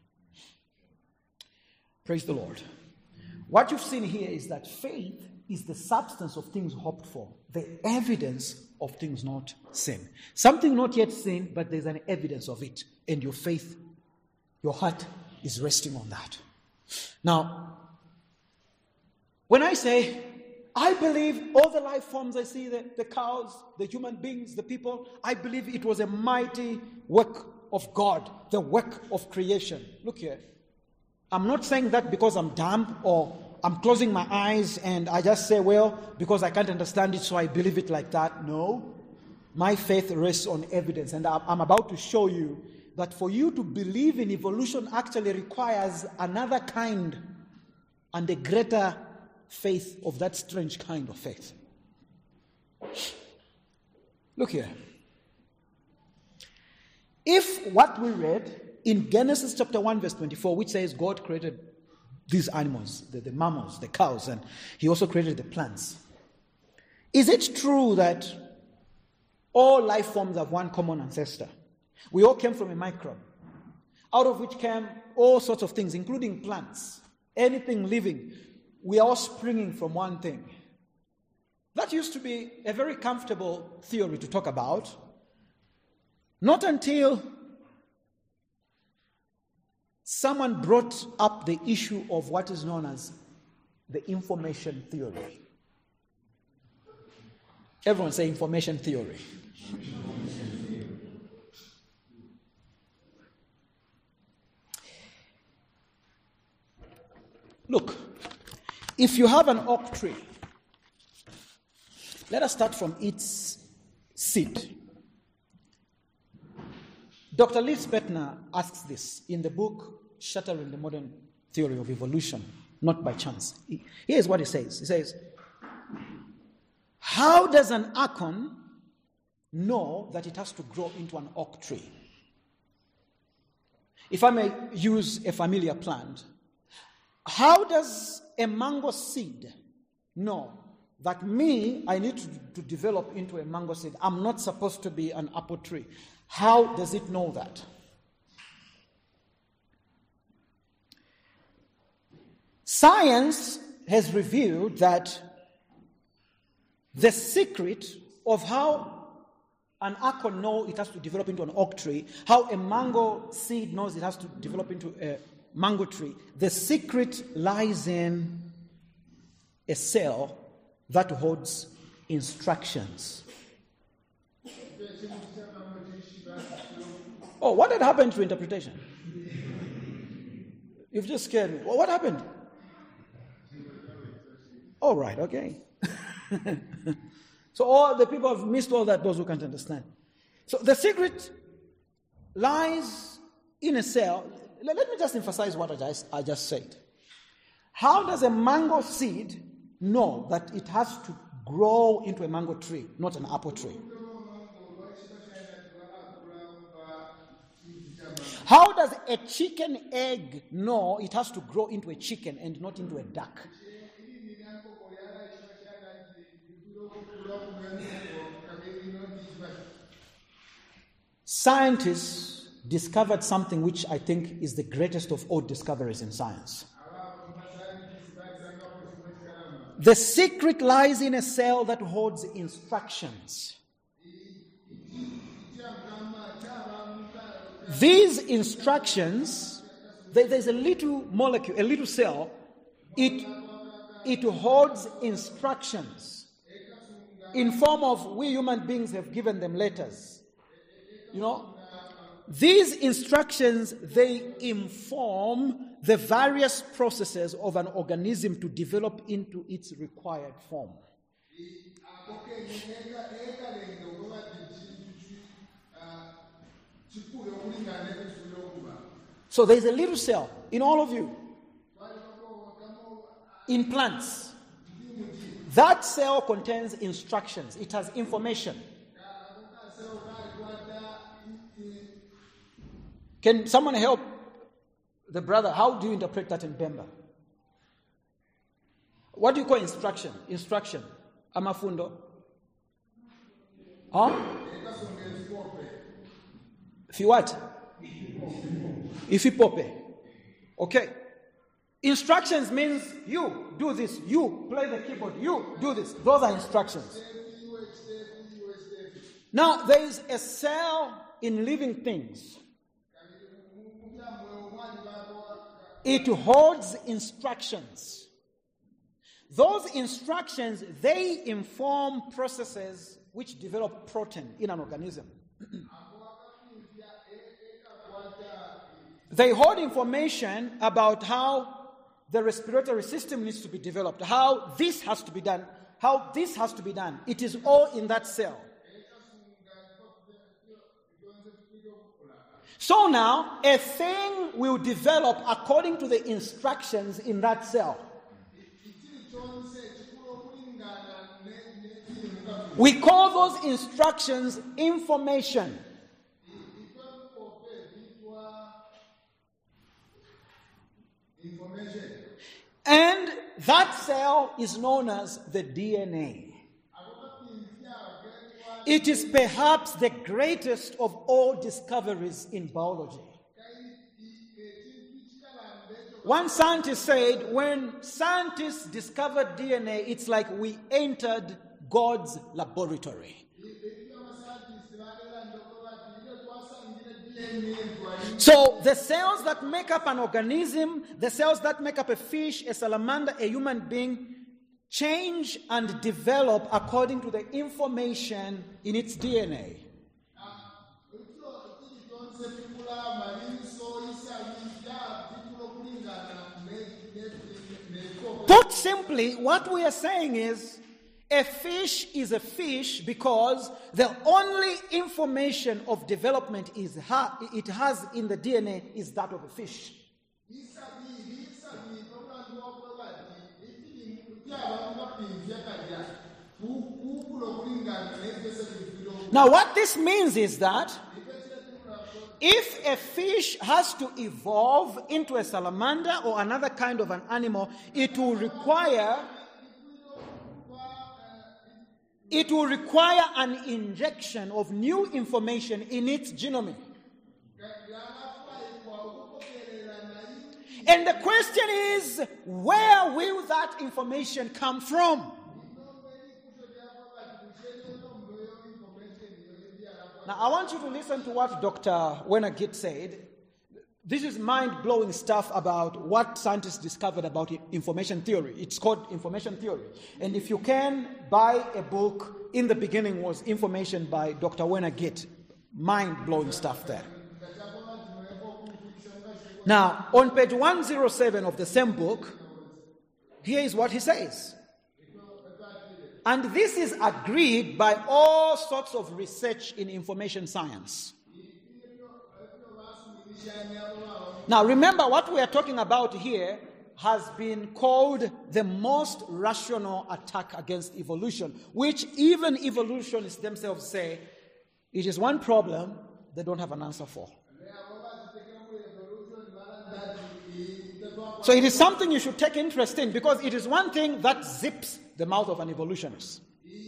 S1: Praise the Lord. What you've seen here is that faith is the substance of things hoped for, the evidence of things not seen. Something not yet seen, but there's an evidence of it. And your faith, your heart is resting on that. Now, when I say, I believe all the life forms I see, the, the cows, the human beings, the people, I believe it was a mighty work of God, the work of creation. Look here. I'm not saying that because I'm dumb or I'm closing my eyes and I just say, well, because I can't understand it, so I believe it like that. No. My faith rests on evidence. And I'm about to show you that for you to believe in evolution actually requires another kind and a greater faith of that strange kind of faith. Look here. If what we read in Genesis chapter one verse twenty-four, which says God created these animals, the, the mammals, the cows, and he also created the plants. Is it true that all life forms have one common ancestor? We all came from a microbe, out of which came all sorts of things, including plants, anything living. We are all springing from one thing. That used to be a very comfortable theory to talk about. Not until someone brought up the issue of what is known as the information theory. Everyone say information theory. Look, if you have an oak tree, let us start from its seed. Doctor Lee Spetner asks this in the book Shattering the Modern Theory of Evolution, Not by Chance. Here's what he says. He says, how does an acorn know that it has to grow into an oak tree? If I may use a familiar plant, how does a mango seed know that me, I need to, to develop into a mango seed? I'm not supposed to be an apple tree. How does it know that? Science has revealed that the secret of how an acorn knows it has to develop into an oak tree, how a mango seed knows it has to develop into a mango tree, the secret lies in a cell that holds instructions. Oh, what had happened to interpretation? You've just scared me. Well, what happened? All right, okay. So all the people have missed all that, those who can't understand. So the secret lies in a cell. Let me just emphasize what I just, I just said. How does a mango seed know that it has to grow into a mango tree, not an apple tree? How does a chicken egg know it has to grow into a chicken and not into a duck? Scientists discovered something which I think is the greatest of all discoveries in science. The secret lies in a cell that holds instructions. These instructions, there's a little molecule, a little cell, it, it holds instructions in form of, we human beings have given them letters. You know, these instructions, they inform the various processes of an organism to develop into its required form. So there's a little cell in all of you, in plants. That cell contains instructions. It has information. Can someone help the brother? How do you interpret that in Bemba? What do you call instruction? Instruction. Amafundo. Huh? If you what? If you pope. Okay. Instructions means you do this, you play the keyboard, you do this. Those are instructions. Now, there is a cell in living things. It holds instructions. Those instructions, they inform processes which develop protein in an organism. They hold information about how the respiratory system needs to be developed, how this has to be done, how this has to be done. It is all in that cell. So now, a thing will develop according to the instructions in that cell. We call those instructions information. And that cell is known as the D N A. It is perhaps the greatest of all discoveries in biology. One scientist said, when scientists discovered D N A, it's like we entered God's laboratory. So the cells that make up an organism, the cells that make up a fish, a salamander, a human being, change and develop according to the information in its D N A. Put simply, what we are saying is, a fish is a fish because the only information of development is ha- it has in the D N A is that of a fish. Now, what this means is that if a fish has to evolve into a salamander or another kind of an animal, it will require it will require an injection of new information in its genome. And the question is, where will that information come from? Now, I want you to listen to what Doctor Wenagit said. This is mind-blowing stuff about what scientists discovered about information theory. It's called information theory. And if you can, buy a book. In the beginning was Information by Doctor Wenagit. Mind-blowing stuff there. Now, on page one oh seven of the same book, here is what he says. And this is agreed by all sorts of research in information science. Now, remember what we are talking about here has been called the most rational attack against evolution, which even evolutionists themselves say it is one problem they don't have an answer for. So it is something you should take interest in, because it is one thing that zips the mouth of an evolutionist.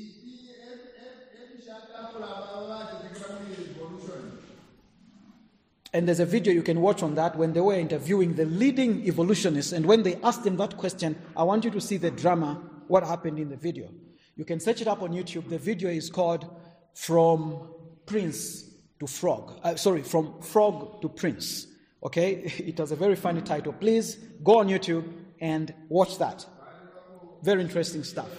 S1: And there's a video you can watch on that when they were interviewing the leading evolutionists, and when they asked them that question, I want you to see the drama, what happened in the video. You can search it up on YouTube. The video is called From Prince to Frog. Uh, sorry, From Frog to Prince. Okay? It has a very funny title. Please go on YouTube and watch that. Very interesting stuff.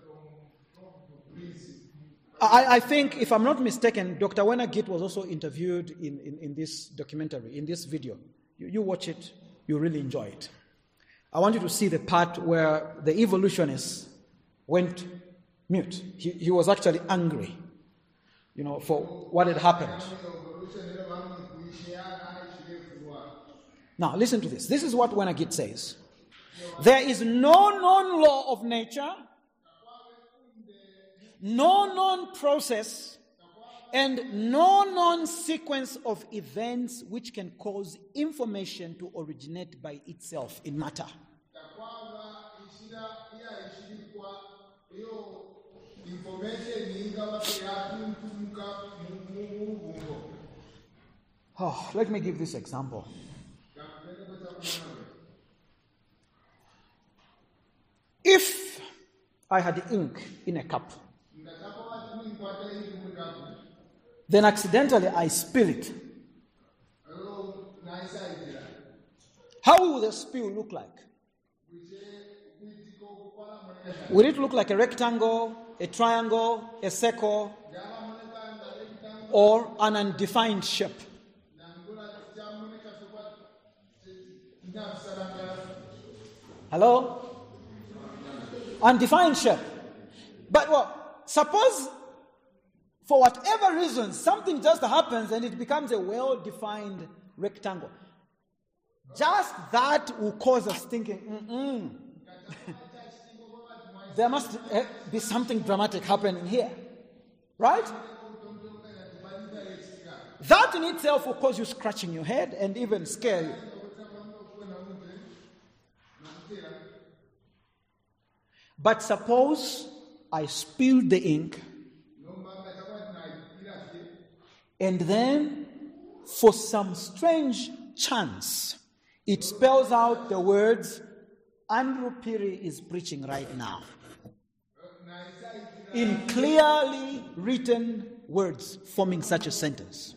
S1: I, I think, if I'm not mistaken, Doctor Werner Gitt was also interviewed in, in, in this documentary, in this video. You, you watch it, you really enjoy it. I want you to see the part where the evolutionist went mute. He, he was actually angry, you know, for what had happened. Now, listen to this. This is what Werner Gitt says. There is no known law of nature, no known process, and no known sequence of events which can cause information to originate by itself in matter. Oh, let me give this example. If I had ink in a cup, then accidentally I spill it, how will the spill look like? Will it look like a rectangle, a triangle, a circle, or an undefined shape? Hello? Undefined shape. But well, suppose for whatever reason something just happens and it becomes a well-defined rectangle. Just that will cause us thinking, mm-mm. There must be something dramatic happening here. Right? That in itself will cause you scratching your head and even scare you. But suppose I spilled the ink, and then, for some strange chance, it spells out the words, Andrew Phiri is preaching right now. In clearly written words forming such a sentence.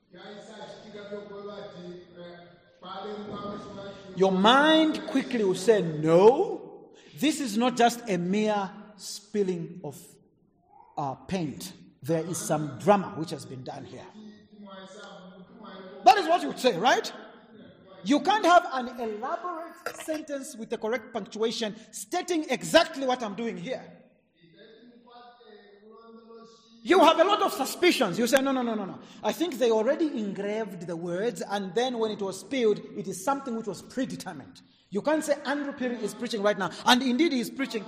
S1: Your mind quickly will say, no, this is not just a mere spilling of uh, paint. There is some drama which has been done here. That is what you would say, right? You can't have an elaborate sentence with the correct punctuation stating exactly what I'm doing here. You have a lot of suspicions. You say, no, no, no, no, no. I think they already engraved the words, and then when it was spilled, it is something which was predetermined. You can't say Andrew Phiri is preaching right now, and indeed he is preaching.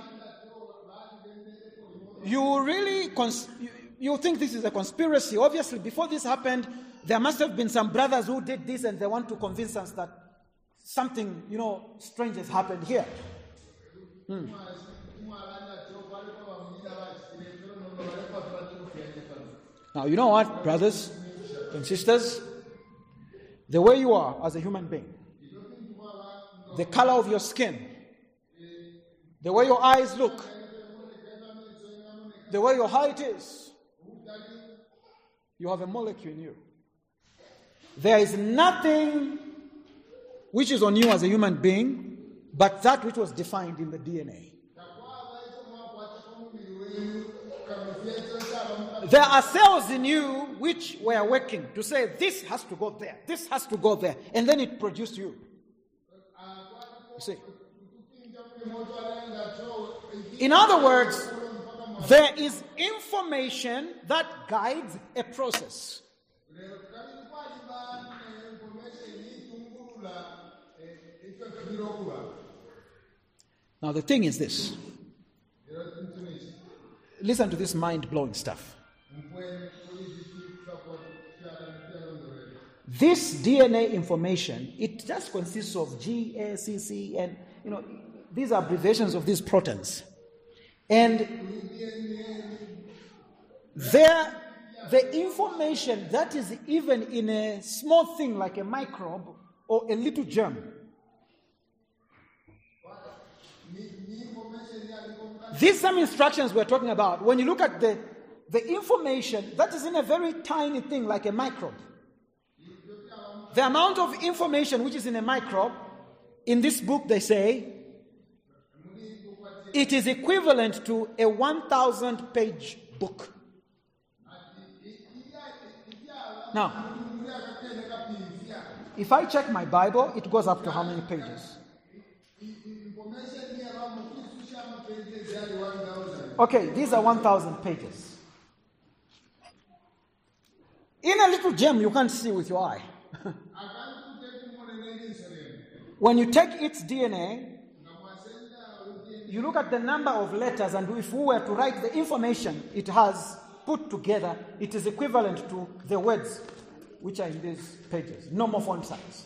S1: You really, cons- you, you think this is a conspiracy. Obviously, before this happened, there must have been some brothers who did this, and they want to convince us that something, you know, strange has happened here. Hmm. Now, you know what, brothers and sisters? The way you are as a human being, the color of your skin, the way your eyes look, the way your height is, you have a molecule in you. There is nothing which is on you as a human being but that which was defined in the D N A. There are cells in you which were working to say, this has to go there, this has to go there, and then it produced you. You see? In other words, there is information that guides a process. Now the thing is this. Listen to this mind-blowing stuff. This D N A information, it just consists of G, A, C, C, and, you know, these are abbreviations of these proteins. And there, the information that is even in a small thing like a microbe or a little germ, these some instructions we're talking about, when you look at the, the information that is in a very tiny thing like a microbe, the amount of information which is in a microbe, in this book they say, it is equivalent to a one thousand page book. Now, if I check my Bible, it goes up to how many pages? Okay, these are one thousand pages. In a little gem, you can't see with your eye. When you take its D N A, you look at the number of letters, and if we were to write the information it has put together, it is equivalent to the words which are in these pages. Normal font size.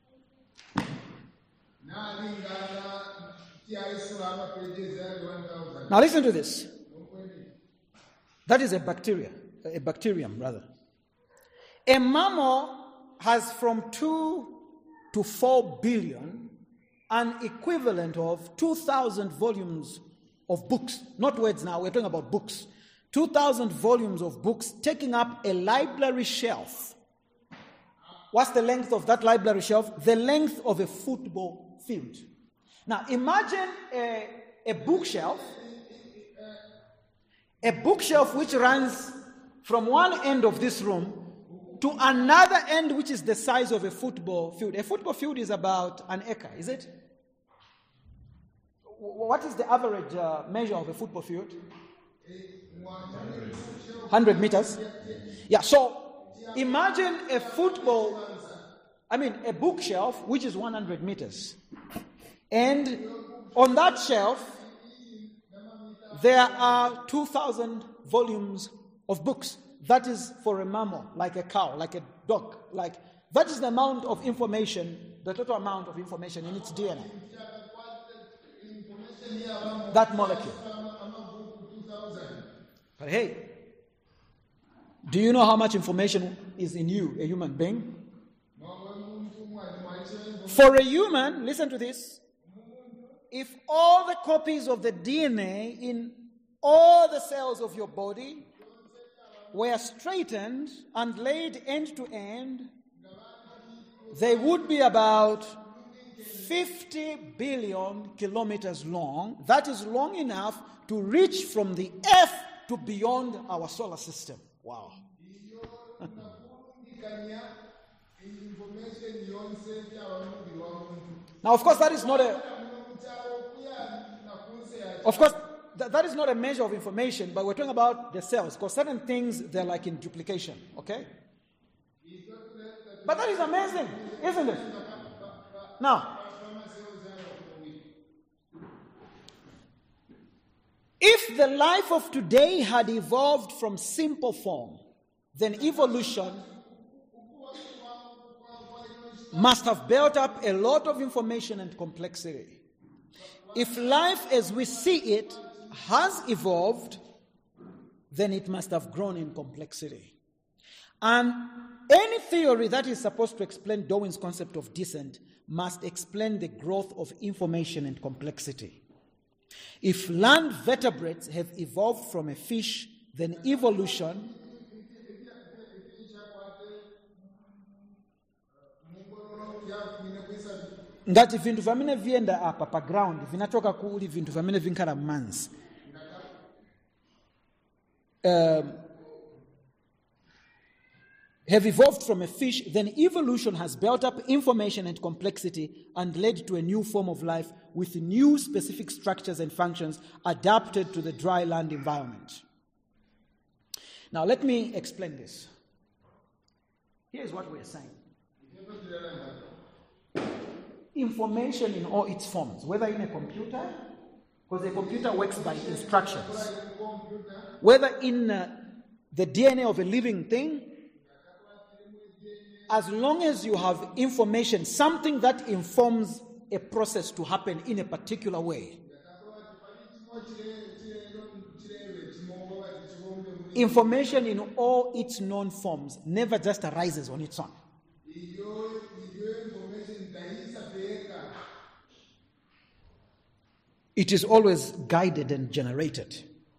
S1: Now listen to this. That is a bacteria, a bacterium rather. A mammal has from two to four billion, an equivalent of two thousand volumes of books. Not words now, we're talking about books. two thousand volumes of books taking up a library shelf. What's the length of that library shelf? The length of a football field. Now imagine a, a bookshelf, a bookshelf which runs from one end of this room to another end which is the size of a football field. A football field is about an acre, is it? What is the average uh, measure of a football field? one hundred meters. Yeah, so imagine a football, I mean a bookshelf which is one hundred meters. And on that shelf, there are two thousand volumes of books. That is for a mammal, like a cow, like a dog. Like that is the amount of information, the total amount of information in its D N A. That molecule. But hey, do you know how much information is in you, a human being? For a human, listen to this, if all the copies of the D N A in all the cells of your body were straightened and laid end to end, they would be about fifty billion kilometers long. That is long enough to reach from the Earth to beyond our solar system. Wow. Now, of course, that is not a... Of course, th- that is not a measure of information, but we're talking about the cells, because certain things, they're like in duplication, okay? But that is amazing, isn't it? Now, if the life of today had evolved from simple form, then evolution must have built up a lot of information and complexity. If life as we see it has evolved, then it must have grown in complexity. And any theory that is supposed to explain Darwin's concept of descent must explain the growth of information and complexity. If land vertebrates have evolved from a fish, then evolution ngati vintu vamene vienda apa pa ground vinachoka kuli vintu vamene vinkhala m'manzi. Um, have evolved from a fish, then evolution has built up information and complexity and led to a new form of life with new specific structures and functions adapted to the dry land environment. Now, let me explain this. Here's what we're saying. Information in all its forms, whether in a computer, because a computer works by instructions, whether in uh, the D N A of a living thing, as long as you have information, something that informs a process to happen in a particular way. Information in all its known forms never just arises on its own. It is always guided and generated.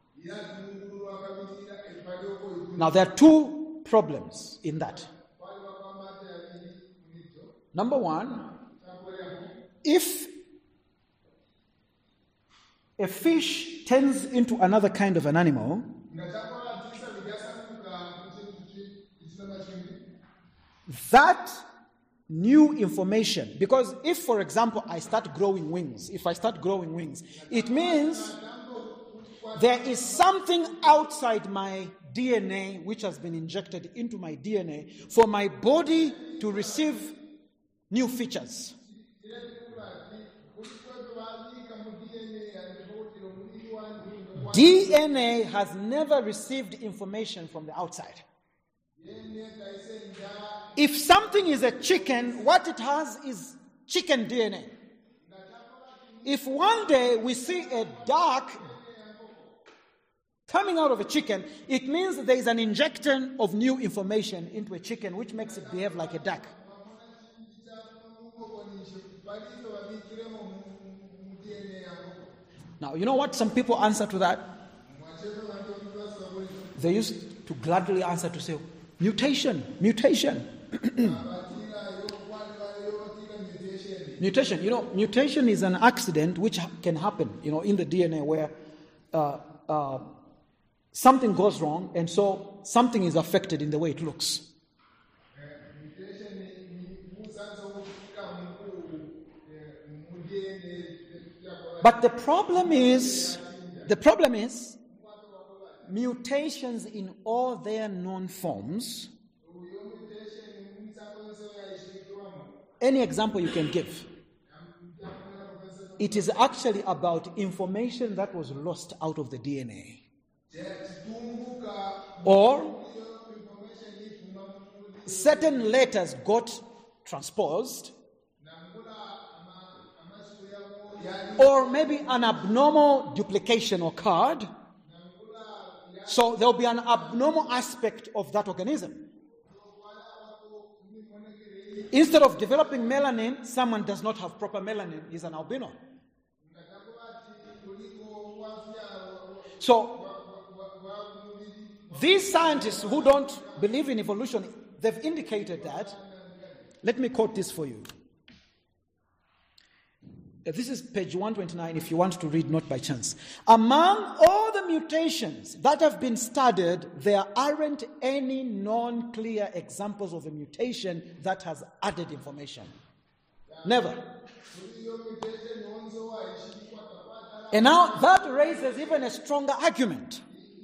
S1: Now, there are two problems in that. Number one, if a fish turns into another kind of an animal, that new information, because if, for example, I start growing wings, if I start growing wings, it means there is something outside my D N A which has been injected into my D N A for my body to receive new features. D N A has never received information from the outside. If something is a chicken, what it has is chicken D N A. If one day we see a duck coming out of a chicken, it means there is an injection of new information into a chicken which makes it behave like a duck. Now, you know what some people answer to that? They used to gladly answer to say, mutation, mutation. Mutation, you know, mutation is an accident which can happen, you know, in the D N A where uh, uh, something goes wrong and so something is affected in the way it looks. But the problem is, the problem is, mutations in all their known forms. Any example you can give. It is actually about information that was lost out of the D N A. Or certain letters got transposed. Or maybe an abnormal duplication occurred. So there will be an abnormal aspect of that organism. Instead of developing melanin, someone does not have proper melanin, is an albino. So these scientists who don't believe in evolution, they've indicated that. Let me quote this for you. This is page one twenty-nine if you want to read Not by Chance. Among all the mutations that have been studied, there aren't any non-clear examples of a mutation that has added information. Never. And now that raises even a stronger argument.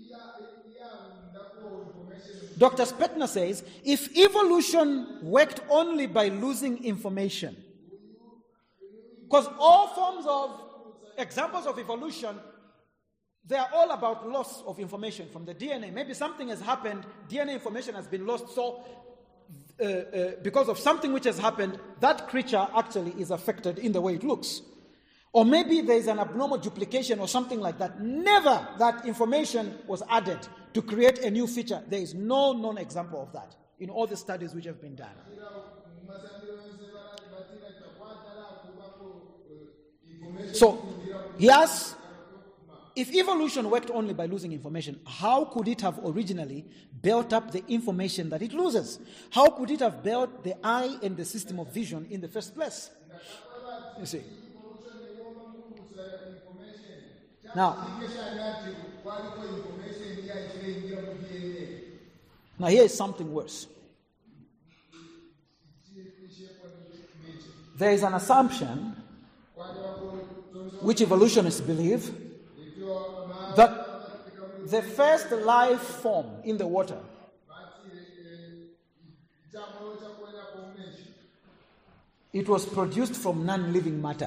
S1: Doctor Spetner says, if evolution worked only by losing information, because all forms of examples of evolution, they are all about loss of information from the D N A. Maybe something has happened, D N A information has been lost, so uh, uh, because of something which has happened, that creature actually is affected in the way it looks. Or maybe there is an abnormal duplication or something like that. Never that information was added to create a new feature. There is no known example of that in all the studies which have been done. So, yes, if evolution worked only by losing information, how could it have originally built up the information that it loses? How could it have built the eye and the system of vision in the first place? You see. Now, now here is something worse. there is an assumption, which evolutionists believe, that the first life form in the water it was produced from non-living matter.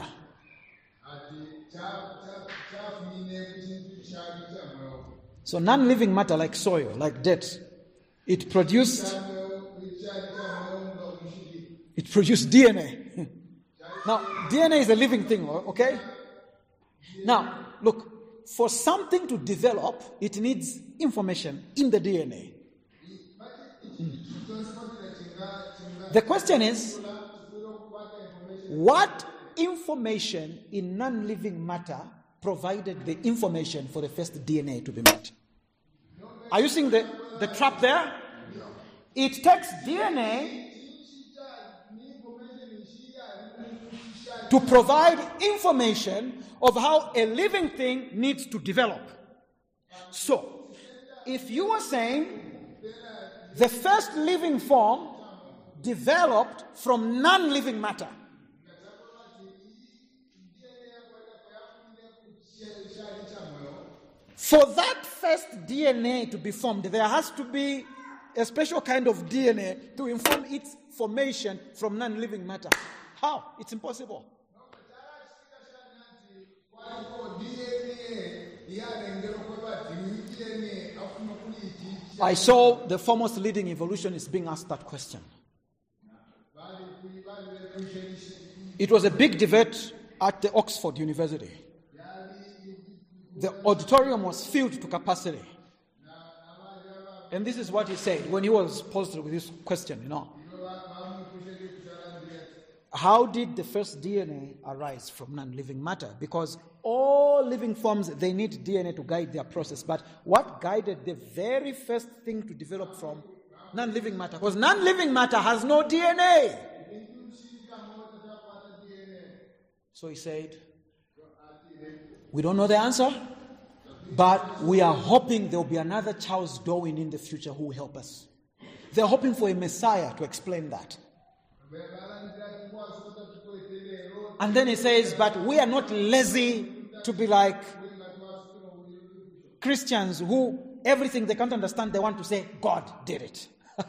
S1: So non-living matter like soil, like dirt, it produced it produced D N A. Now, D N A is a living thing, okay? Now, look, for something to develop, it needs information in the D N A. Mm. The question is, what information in non-living matter provided the information for the first D N A to be made? Are you seeing the, the trap there? It takes D N A to provide information of how a living thing needs to develop. So, if you are saying the first living form developed from non-living matter, for that first D N A to be formed, there has to be a special kind of D N A to inform its formation from non-living matter. How? It's impossible. I saw the foremost leading evolutionists being asked that question. It was a big debate at the Oxford University. The auditorium was filled to capacity. And this is what he said when he was posed with this question, you know. How did the first D N A arise from non-living matter? Because all living forms, they need D N A to guide their process. But what guided the very first thing to develop from non-living matter? Because non-living matter has no D N A. So he said, we don't know the answer, but we are hoping there will be another Charles Darwin in the future who will help us. They're hoping for a Messiah to explain that. And then he says, but we are not lazy to be like Christians who everything they can't understand, they want to say, God did it.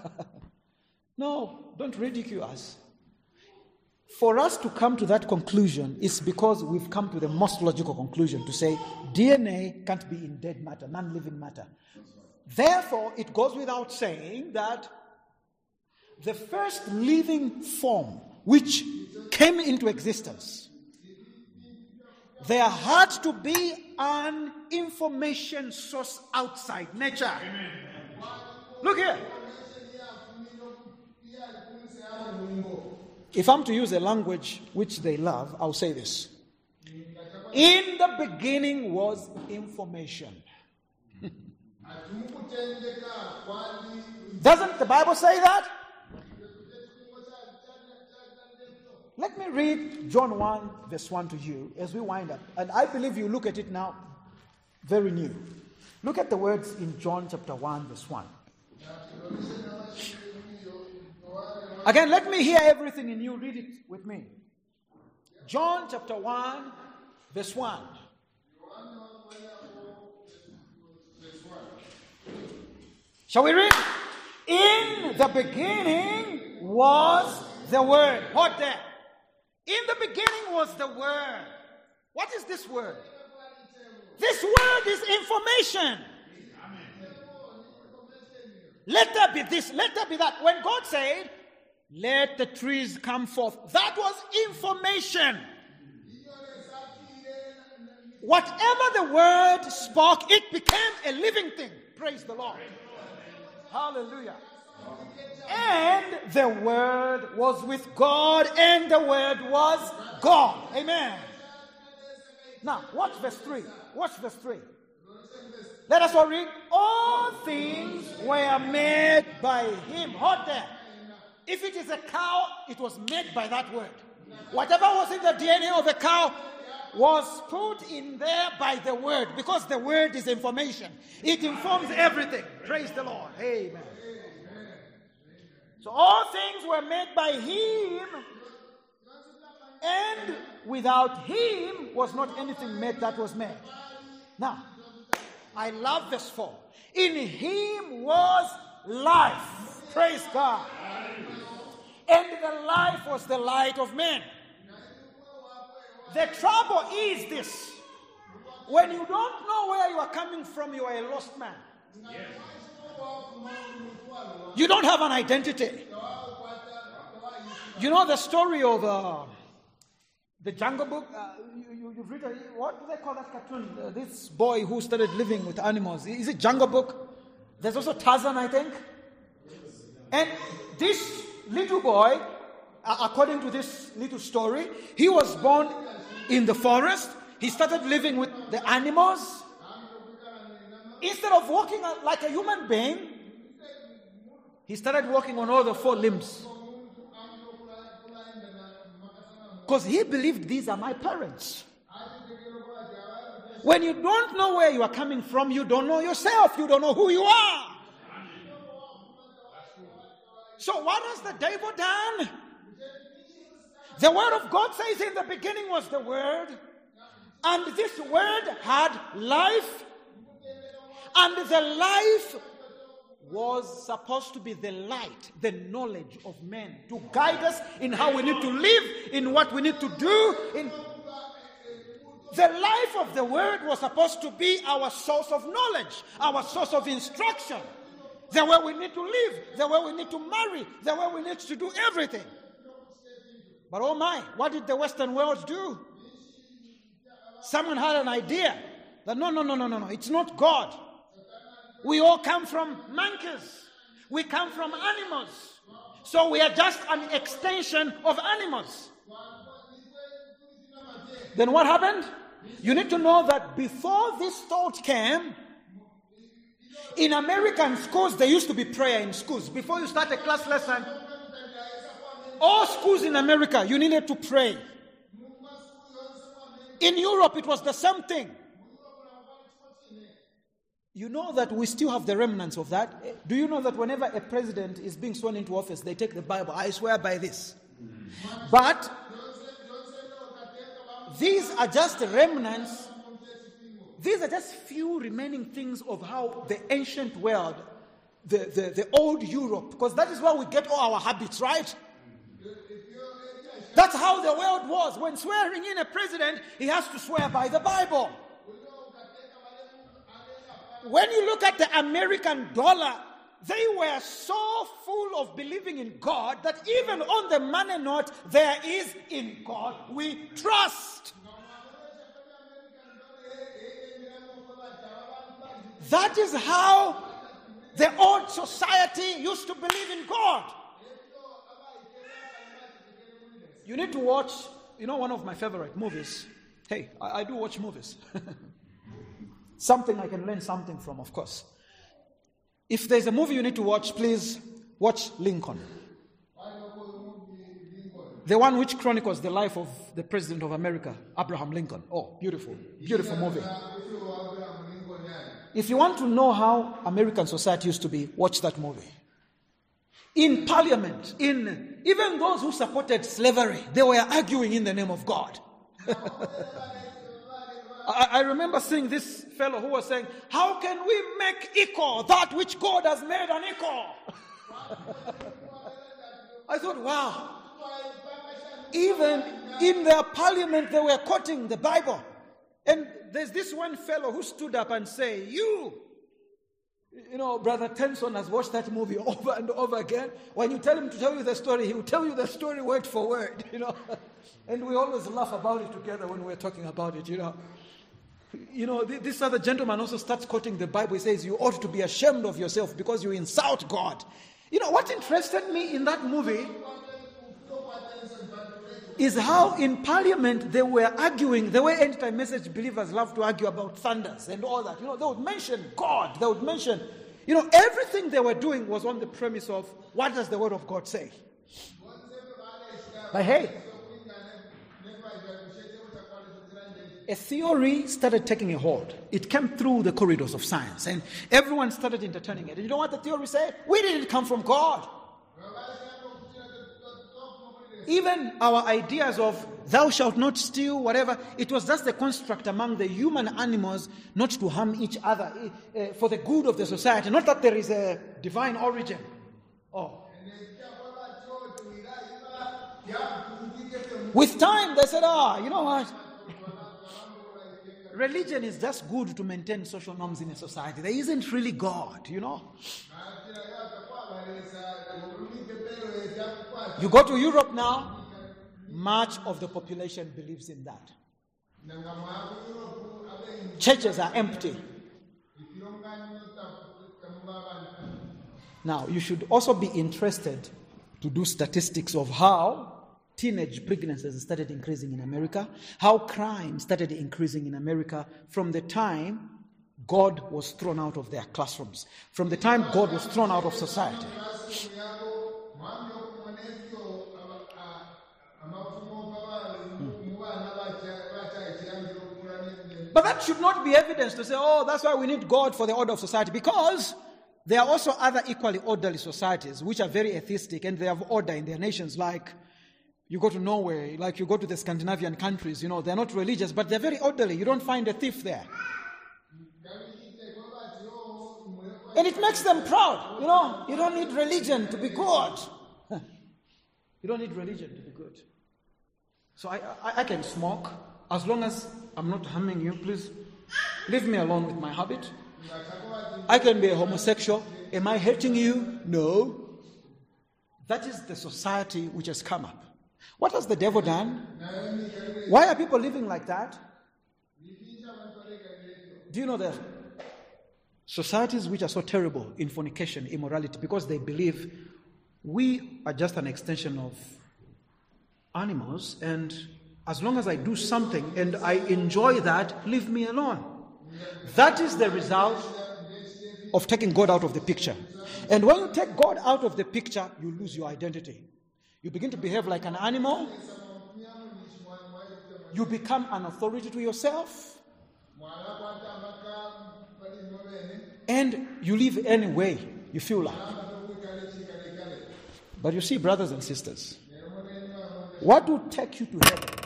S1: No, don't ridicule us. For us to come to that conclusion is because we've come to the most logical conclusion to say D N A can't be in dead matter, non-living matter. Therefore, it goes without saying that the first living form which came into existence, there had to be an information source outside nature. Look here. If I'm to use a language which they love, I'll say this. In the beginning was information. Doesn't the Bible say that? Let me read John one, verse one to you as we wind up. And I believe you look at it now very new. Look at the words in John chapter one, verse one. Again, let me hear everything in you. Read it with me. John chapter one, verse one. Shall we read? In the beginning was the Word. What there? In the beginning was the Word. What is this word? This word is information. Let there be this, let there be that. When God said, let the trees come forth, that was information. Whatever the word spoke, it became a living thing. Praise the Lord. Hallelujah. And the word was with God, and the word was God. Amen. Now, watch verse three. Watch verse three. Let us all read. All things were made by him. Hold there. If it is a cow, it was made by that word. Whatever was in the D N A of a cow was put in there by the word, because the word is information. It informs everything. Praise the Lord. Amen. So all things were made by him, without him was not anything made that was made. Now, I love verse four. In him was life. Praise God. And the life was the light of men. The trouble is this. When you don't know where you are coming from, you are a lost man. You don't have an identity. You know the story of uh, the Jungle Book? Uh, you, you, you've written, what do they call that cartoon? Uh, this boy who started living with animals. Is it Jungle Book? There's also Tarzan, I think. And this little boy, uh, according to this little story, he was born in the forest. He started living with the animals. Instead of walking like a human being, he started walking on all the four limbs. Because he believed these are my parents. When you don't know where you are coming from, you don't know yourself. You don't know who you are. So what has the devil done? The word of God says in the beginning was the word. And this word had life. And the life was supposed to be the light, the knowledge of men, to guide us in how we need to live, in what we need to do. In the life of the word was supposed to be our source of knowledge, our source of instruction, the way we need to live, the way we need to marry, the way we need to do everything. But oh my, what did the Western world do? Someone had an idea that no, no, no, no, no, no, it's not God. We all come from monkeys. We come from animals. So we are just an extension of animals. Then what happened? You need to know that before this thought came, in American schools, there used to be prayer in schools. Before you start a class lesson, all schools in America, you needed to pray. In Europe, it was the same thing. You know that we still have the remnants of that. Do you know that whenever a president is being sworn into office, they take the Bible? I swear by this. But these are just remnants. These are just few remaining things of how the ancient world, the, the, the old Europe, because that is where we get all our habits, right? That's how the world was. When swearing in a president, he has to swear by the Bible. When you look at the American dollar, they were so full of believing in God that even on the money note, there is in God we trust. That is how the old society used to believe in God. You need to watch, you know, one of my favorite movies. Hey, I, I do watch movies. Something I can learn something from, of course. If there's a movie you need to watch, please watch Lincoln. The one which chronicles the life of the President of America, Abraham Lincoln. Oh, beautiful, beautiful movie. If you want to know how American society used to be, watch that movie. In Parliament, in even those who supported slavery, they were arguing in the name of God. I, I remember seeing this fellow who was saying, how can we make equal that which God has made unequal? I thought, wow. Even in their parliament, they were quoting the Bible. And there's this one fellow who stood up and said, you, you know, Brother Tenson has watched that movie over and over again. When you tell him to tell you the story, he will tell you the story word for word, you know. And we always laugh about it together when we're talking about it, you know. You know, this other gentleman also starts quoting the Bible. He says, you ought to be ashamed of yourself because you insult God. You know, what interested me in that movie is how in Parliament they were arguing the way end-time message believers love to argue about thunders and all that. You know, they would mention God. They would mention, you know, everything they were doing was on the premise of what does the Word of God say? But hey, a theory started taking a hold. It came through the corridors of science, and everyone started entertaining it. And you know what the theory said? We didn't come from God. Even our ideas of thou shalt not steal, whatever, it was just a construct among the human animals not to harm each other uh, for the good of the society. Not that there is a divine origin. Oh. With time, they said, ah, you know what? Religion is just good to maintain social norms in a society. There isn't really God, you know. You go to Europe now, much of the population believes in that. Churches are empty. Now, you should also be interested to do statistics of how teenage pregnancies started increasing in America, how crime started increasing in America from the time God was thrown out of their classrooms, from the time God was thrown out of society. But that should not be evidence to say, oh, that's why we need God for the order of society, because there are also other equally orderly societies which are very atheistic and they have order in their nations. Like you go to Norway, like you go to the Scandinavian countries, you know, they're not religious, but they're very orderly. You don't find a thief there. And it makes them proud. You know, you don't need religion to be good. You don't need religion to be good. So I, I, I can smoke. As long as I'm not harming you, please leave me alone with my habit. I can be a homosexual. Am I hurting you? No. That is the society which has come up. What has the devil done? Why are people living like that? Do you know that societies which are so terrible in fornication, immorality, because they believe we are just an extension of animals, and as long as I do something and I enjoy that, leave me alone. That is the result of taking God out of the picture. And when you take God out of the picture, you lose your identity. You begin to behave like an animal. You become an authority to yourself. And you live any way you feel like. But you see, brothers and sisters, what will take you to heaven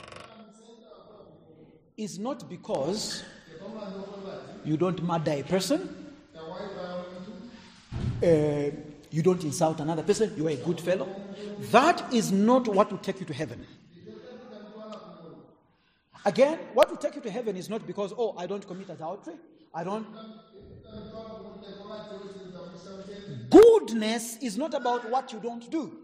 S1: is not because you don't murder a person, uh, you don't insult another person, you are a good fellow. That is not what will take you to heaven. Again, what will take you to heaven is not because, oh, I don't commit adultery, I don't... Goodness is not about what you don't do.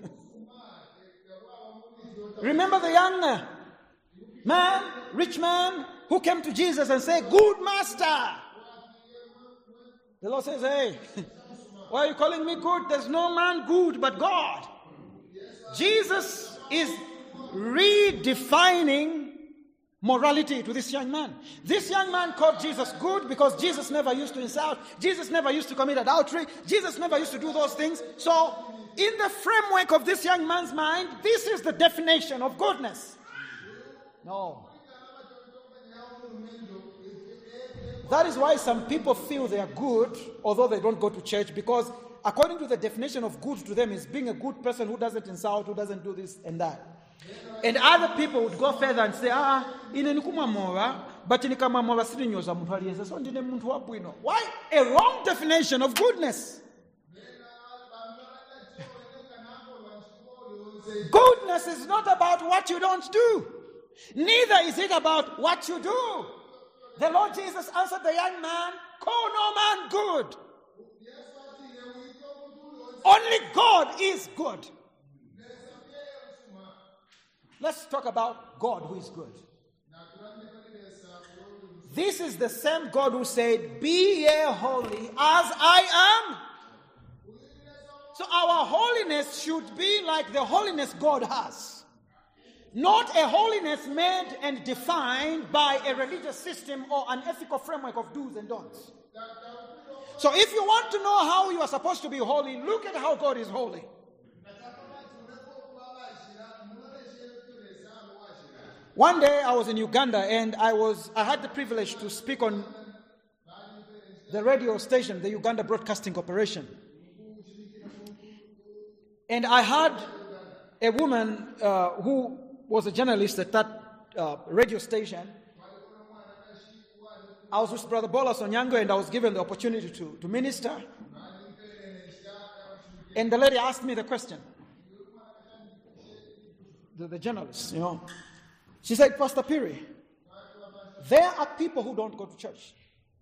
S1: Remember the young man, rich man, who came to Jesus and said, good master. The Lord says, hey, why are you calling me good? There's no man good but God. Jesus is redefining morality to this young man. This young man called Jesus good because Jesus never used to insult. Jesus never used to commit adultery. Jesus never used to do those things. So, in the framework of this young man's mind, this is the definition of goodness. No. That is why some people feel they are good, although they don't go to church, because according to the definition of good to them is being a good person who doesn't insult, who doesn't do this and that. And other people would go further and say, ah, ine nikumamora, but nikamamora sirinyoza muntu aliyeza, so ndine muntu wa bwino. Why? A wrong definition of goodness. Goodness is not about what you don't do. Neither is it about what you do. The Lord Jesus answered the young man, call no man good. Only God is good. Let's talk about God who is good. This is the same God who said, be ye holy as I am. So our holiness should be like the holiness God has. Not a holiness made and defined by a religious system or an ethical framework of do's and don'ts. So if you want to know how you are supposed to be holy, look at how God is holy. One day I was in Uganda and I was I had the privilege to speak on the radio station, the Uganda Broadcasting Corporation. And I had a woman uh, who was a journalist at that uh, radio station. I was with Brother Bola Sonyango, and I was given the opportunity to, to minister. And the lady asked me the question, the, the journalist, you know. She said, Pastor Piri, there are people who don't go to church.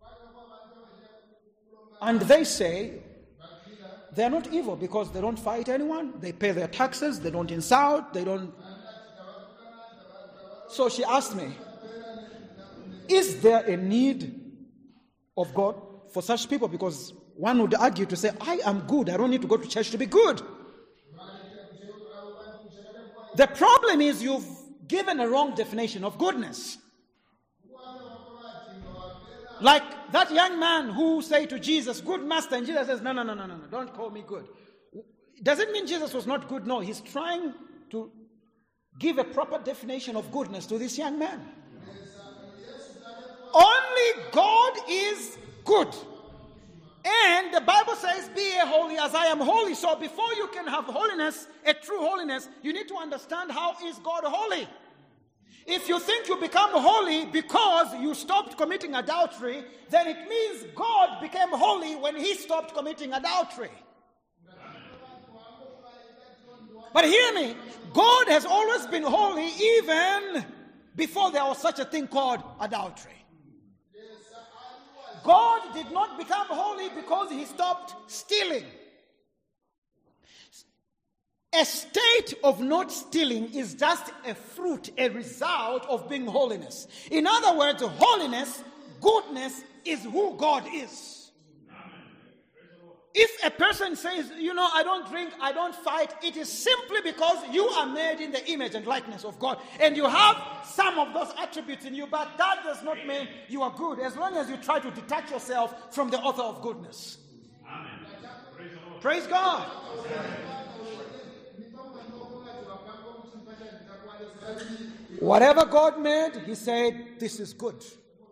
S1: And they say they're not evil because they don't fight anyone, they pay their taxes, they don't insult, they don't. So she asked me, is there a need of God for such people? Because one would argue to say, I am good, I don't need to go to church to be good. The problem is you've given a wrong definition of goodness. Like that young man who said to Jesus, good master, and Jesus says, no, no, no, no, no, no, don't call me good. Does it mean Jesus was not good? No, he's trying to give a proper definition of goodness to this young man. Only God is good. And the Bible says, be ye holy as I am holy. So before you can have holiness, a true holiness, you need to understand how is God holy. If you think you become holy because you stopped committing adultery, then it means God became holy when he stopped committing adultery. But hear me, God has always been holy even before there was such a thing called adultery. God did not become holy because he stopped stealing. A state of not stealing is just a fruit, a result of being holiness. In other words, holiness, goodness is who God is. If a person says, you know, I don't drink, I don't fight, it is simply because you are made in the image and likeness of God. And you have some of those attributes in you, but that does not mean you are good, as long as you try to detach yourself from the author of goodness. Amen. Praise God. Whatever God made, he said, this is good.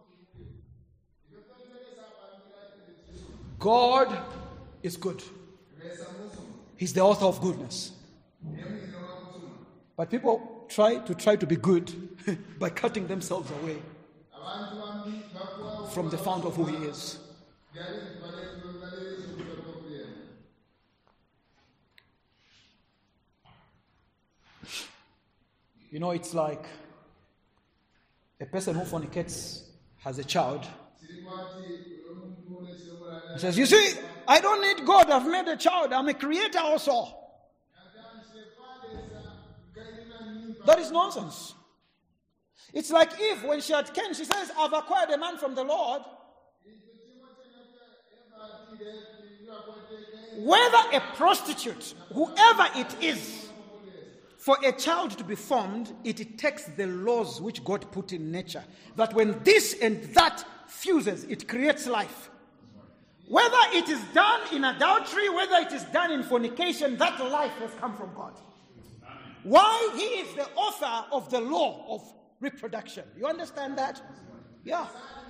S1: God is good. He's the author of goodness. But people try to try to be good by cutting themselves away from the fount of who he is. You know, it's like a person who fornicates has a child. He says, you see, I don't need God, I've made a child, I'm a creator also. That is nonsense. It's like Eve, when she had Cain, she says, I've acquired a man from the Lord. Whether a prostitute, whoever it is, for a child to be formed, it takes the laws which God put in nature. That when this and that fuses, it creates life. Whether it is done in adultery, whether it is done in fornication, that life has come from God. Why? He is the author of the law of reproduction. You understand that? Yeah.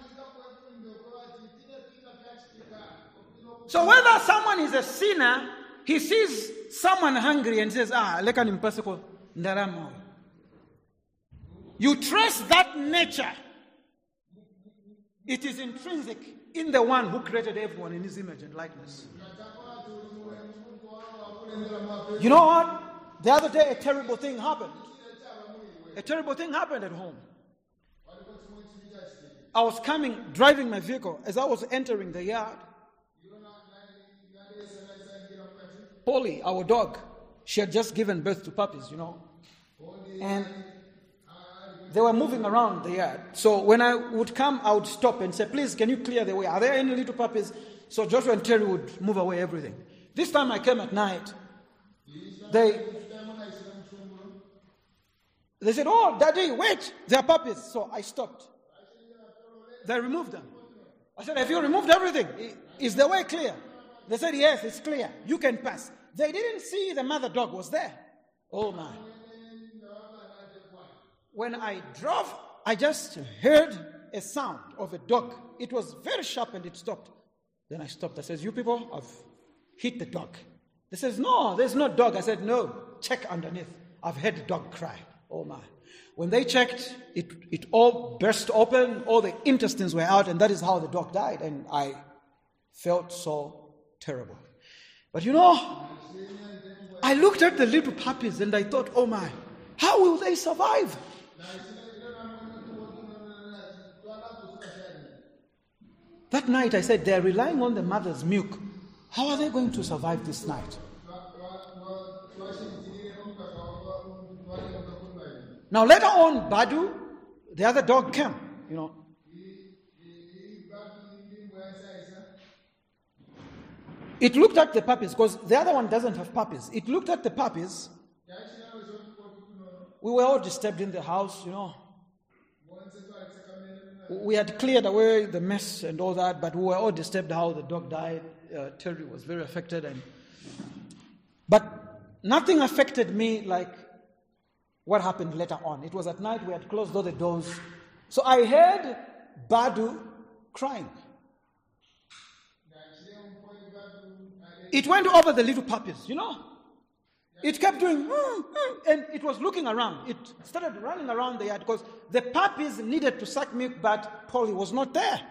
S1: So whether someone is a sinner, he sees someone hungry and says, ah, leka nimpaseko ndaramo. You trace that nature. It is intrinsic in the one who created everyone in his image and likeness. You know what? The other day a terrible thing happened. A terrible thing happened at home. I was coming, driving my vehicle. As I was entering the yard, Polly, our dog, she had just given birth to puppies, you know. And they were moving around the yard. So when I would come, I would stop and say, please, can you clear the way? Are there any little puppies? So Joshua and Terry would move away everything. This time I came at night. They, they said, oh, Daddy, wait, they are puppies. So I stopped. They removed them. I said, have you removed everything? Is the way clear? They said, yes, it's clear. You can pass. They didn't see the mother dog was there. Oh, my. When I drove, I just heard a sound of a dog. It was very sharp and it stopped. Then I stopped. I said, you people have hit the dog. They says, no, there's no dog. I said, no, check underneath. I've heard a dog cry. Oh my. When they checked, it, it all burst open, all the intestines were out, and that is how the dog died. And I felt so terrible. But you know, I looked at the little puppies and I thought, oh my, how will they survive? That night I said, they're relying on the mother's milk. How are they going to survive this night? Now later on, Badu, the other dog, came, you know. It looked at the puppies, because the other one doesn't have puppies. It looked at the puppies. We were all disturbed in the house, you know. We had cleared away the mess and all that, but we were all disturbed how the dog died. Uh, Terry was very affected. and But nothing affected me like what happened later on. It was at night, we had closed all the doors. So I heard Badu crying. It went over the little puppies, you know. It kept doing, mm, mm, and it was looking around. It started running around the yard because the puppies needed to suck milk, but Polly was not there.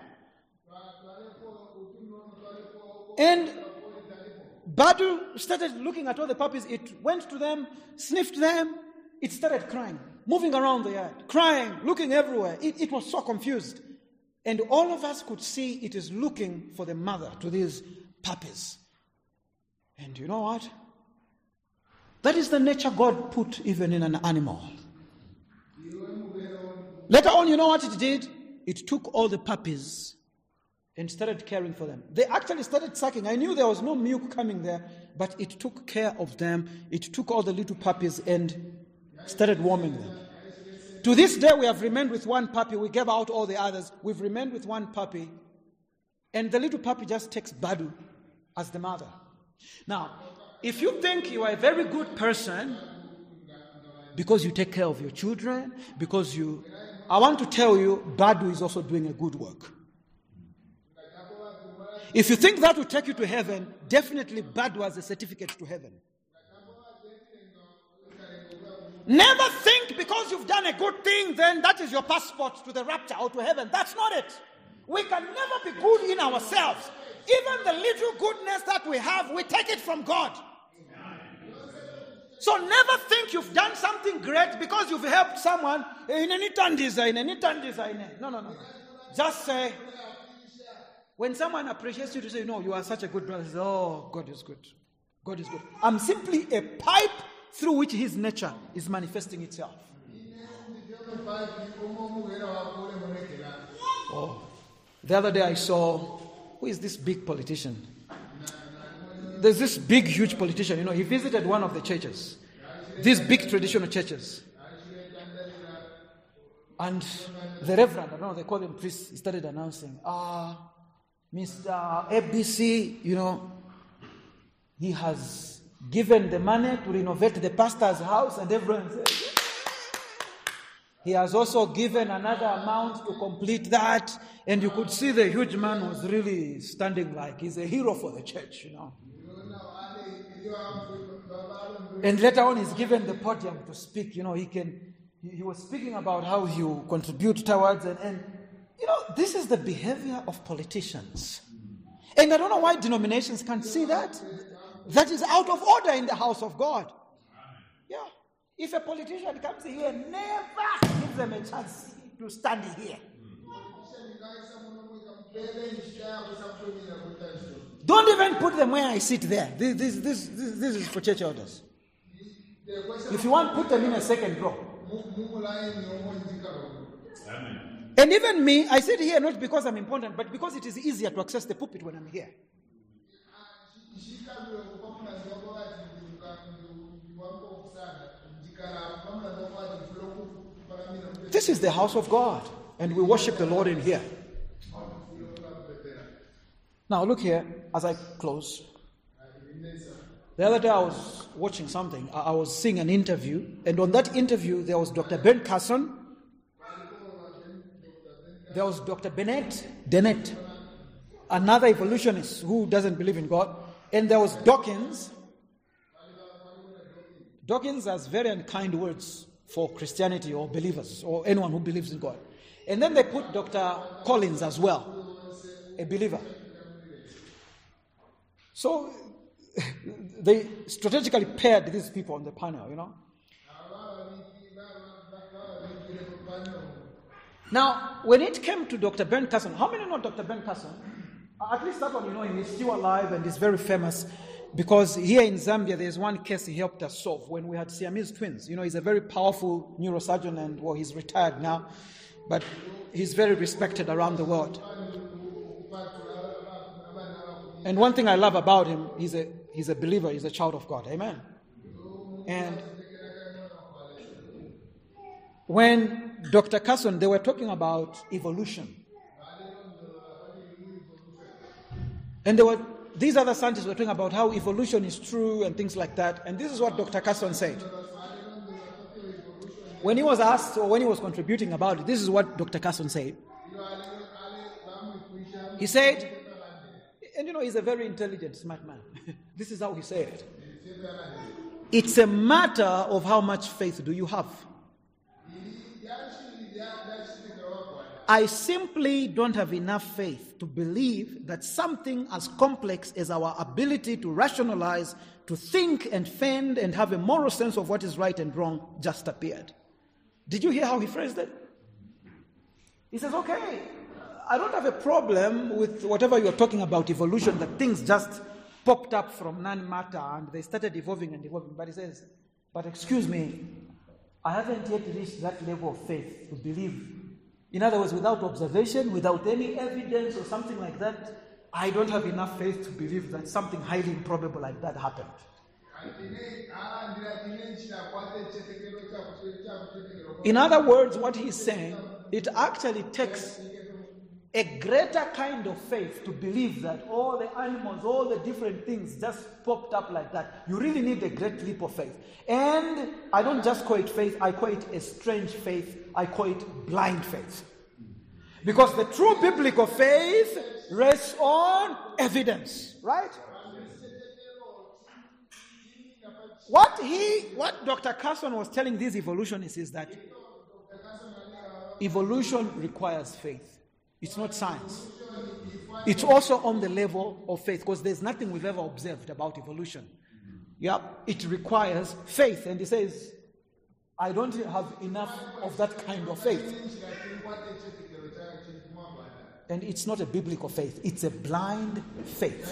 S1: And Badu started looking at all the puppies. It went to them, sniffed them. It started crying, moving around the yard, crying, looking everywhere. It, it was so confused. And all of us could see it is looking for the mother to these puppies. And you know what? That is the nature God put even in an animal. Later on, you know what it did? It took all the puppies and started caring for them. They actually started sucking. I knew there was no milk coming there, but it took care of them. It took all the little puppies and started warming them. To this day, we have remained with one puppy. We gave out all the others. We've remained with one puppy. And the little puppy just takes Badu as the mother. Now, if you think you are a very good person because you take care of your children, because you... I want to tell you, Badu is also doing a good work. If you think that will take you to heaven, definitely Badu has a certificate to heaven. Never think because you've done a good thing, then that is your passport to the rapture or to heaven. That's not it. We can never be good in ourselves. Even the little goodness that we have, we take it from God. So never think you've done something great because you've helped someone in any turn design, any turn design. No, no, no. Just say, when someone appreciates you, to say, no, you are such a good brother, say, oh, God is good. God is good. I'm simply a pipe through which his nature is manifesting itself. Oh. The other day I saw, who is this big politician? There's this big, huge politician, you know, he visited one of the churches, these big traditional churches. And the reverend, I don't know, they call him priest, he started announcing, ah, Mister A B C, you know, he has given the money to renovate the pastor's house, and everyone says, yeah. He has also given another amount to complete that, and you could see the huge man was really standing like he's a hero for the church, you know. And later on, he's given the podium to speak. You know, he can. He, he was speaking about how he will contribute towards, and, and you know, this is the behavior of politicians. And I don't know why denominations can't see that. That is out of order in the house of God. Yeah. If a politician comes here, never give them a chance to stand here. Don't even put them where I sit there. This, this, this, this, this is for church elders. If you want, put them in a second row. Amen. And even me, I sit here not because I'm important, but because it is easier to access the pulpit when I'm here. This is the house of God, and we worship the Lord in here. Now look here, as I close. The other day I was watching something. I was seeing an interview, and on that interview there was Doctor Ben Carson. There was Doctor Bennett Dennett, another evolutionist who doesn't believe in God. And there was Dawkins. Dawkins has very unkind words for Christianity or believers or anyone who believes in God. And then they put Doctor Collins as well, a believer. So they strategically paired these people on the panel, you know. Now, when it came to Doctor Ben Carson, how many know Doctor Ben Carson? At least that one, you know him. He's still alive and he's very famous because here in Zambia, there's one case he helped us solve when we had Siamese twins. You know, he's a very powerful neurosurgeon and, well, he's retired now, but he's very respected around the world. And one thing I love about him, he's a, he's a believer, he's a child of God. Amen. And when Doctor Carson, they were talking about evolution. And there were these other scientists were talking about how evolution is true and things like that. And this is what Doctor Carson said. When he was asked or when he was contributing about it, this is what Doctor Carson said. He said, and you know, he's a very intelligent, smart man. This is how he said it. It's a matter of how much faith do you have. I simply don't have enough faith to believe that something as complex as our ability to rationalize, to think and fend and have a moral sense of what is right and wrong just appeared. Did you hear how he phrased it? He says, okay, I don't have a problem with whatever you're talking about evolution, that things just popped up from non-matter and they started evolving and evolving. But he says, but excuse me, I haven't yet reached that level of faith to believe. In other words, without observation, without any evidence or something like that, I don't have enough faith to believe that something highly improbable like that happened. In other words, what he's saying, it actually takes a greater kind of faith to believe that all the animals, all the different things just popped up like that. You really need a great leap of faith. And I don't just call it faith, I call it a strange faith, I call it blind faith. Because the true biblical faith rests on evidence, right? What he, what Doctor Carson was telling these evolutionists is that evolution requires faith. It's not science. It's also on the level of faith, because there's nothing we've ever observed about evolution. Yeah, it requires faith. And he says, I don't have enough of that kind of faith. And it's not a biblical faith. It's a blind faith.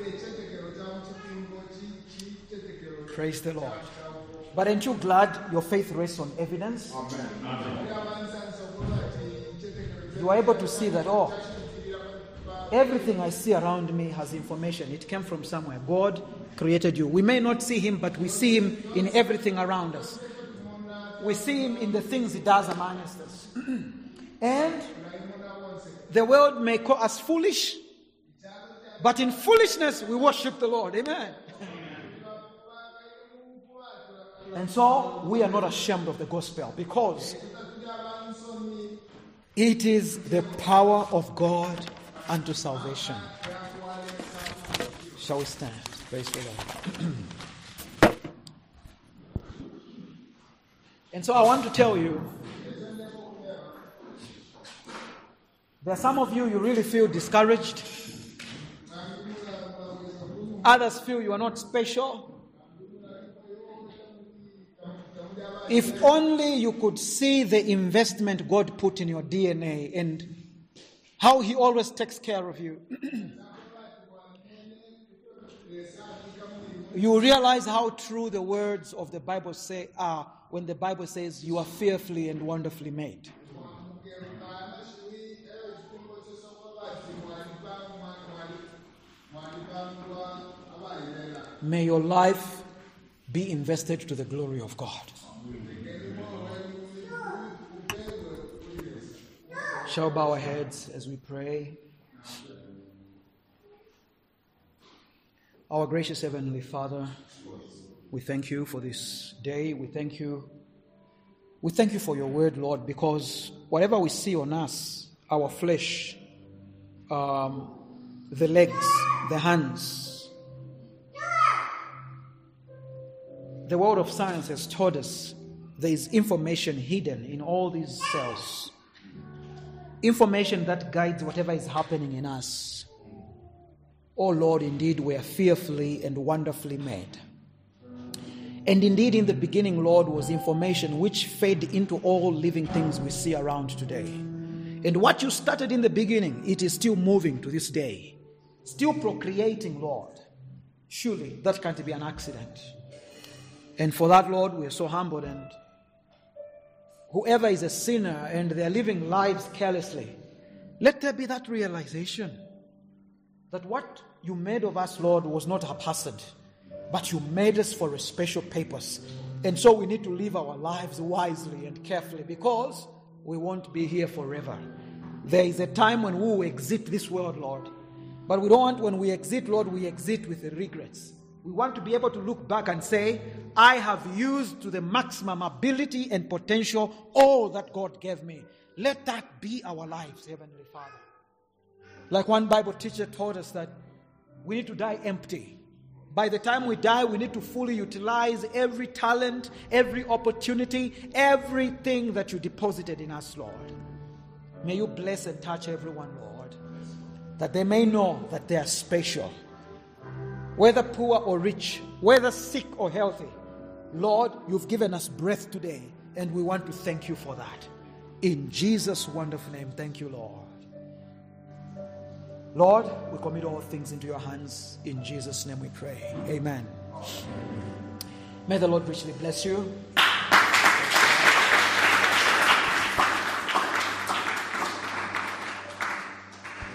S1: Praise the Lord. But aren't you glad your faith rests on evidence? Amen. You are able to see that, oh, everything I see around me has information. It came from somewhere. God created you. We may not see him, but we see him in everything around us. We see him in the things he does amongst us. And the world may call us foolish, but in foolishness we worship the Lord. Amen. And so we are not ashamed of the gospel, because it is the power of God unto salvation. Shall we stand? Praise the Lord. And so I want to tell you, there are some of you, you really feel discouraged. Others feel you are not special. If only you could see the investment God put in your D N A and how he always takes care of you. You realize how true the words of the Bible say are when the Bible says you are fearfully and wonderfully made. May your life be invested to the glory of God. Shall bow our heads as we pray. Our gracious Heavenly Father, we thank you for this day. We thank you. We thank you for your word, Lord, because whatever we see on us, our flesh, um, the legs, the hands, the world of science has taught us there is information hidden in all these cells. Information that guides whatever is happening in us. Oh Lord, indeed we are fearfully and wonderfully made. And indeed in the beginning, Lord, was information which fed into all living things we see around today. And what you started in the beginning, it is still moving to this day. Still procreating, Lord. Surely that can't be an accident. And for that, Lord, we are so humbled. And whoever is a sinner and they are living lives carelessly, let there be that realization that what you made of us, Lord, was not haphazard, but you made us for a special purpose. And so we need to live our lives wisely and carefully, because we won't be here forever. There is a time when we will exit this world, Lord. But we don't want, when we exit, Lord, we exit with regrets. We want to be able to look back and say, I have used to the maximum ability and potential all that God gave me. Let that be our lives, Heavenly Father. Like one Bible teacher taught us that we need to die empty. By the time we die, we need to fully utilize every talent, every opportunity, everything that you deposited in us, Lord. May you bless and touch everyone, Lord, that they may know that they are special. Whether poor or rich, whether sick or healthy, Lord, you've given us breath today, and we want to thank you for that. In Jesus' wonderful name, thank you, Lord. Lord, we commit all things into your hands. In Jesus' name we pray. Amen. May the Lord richly bless you.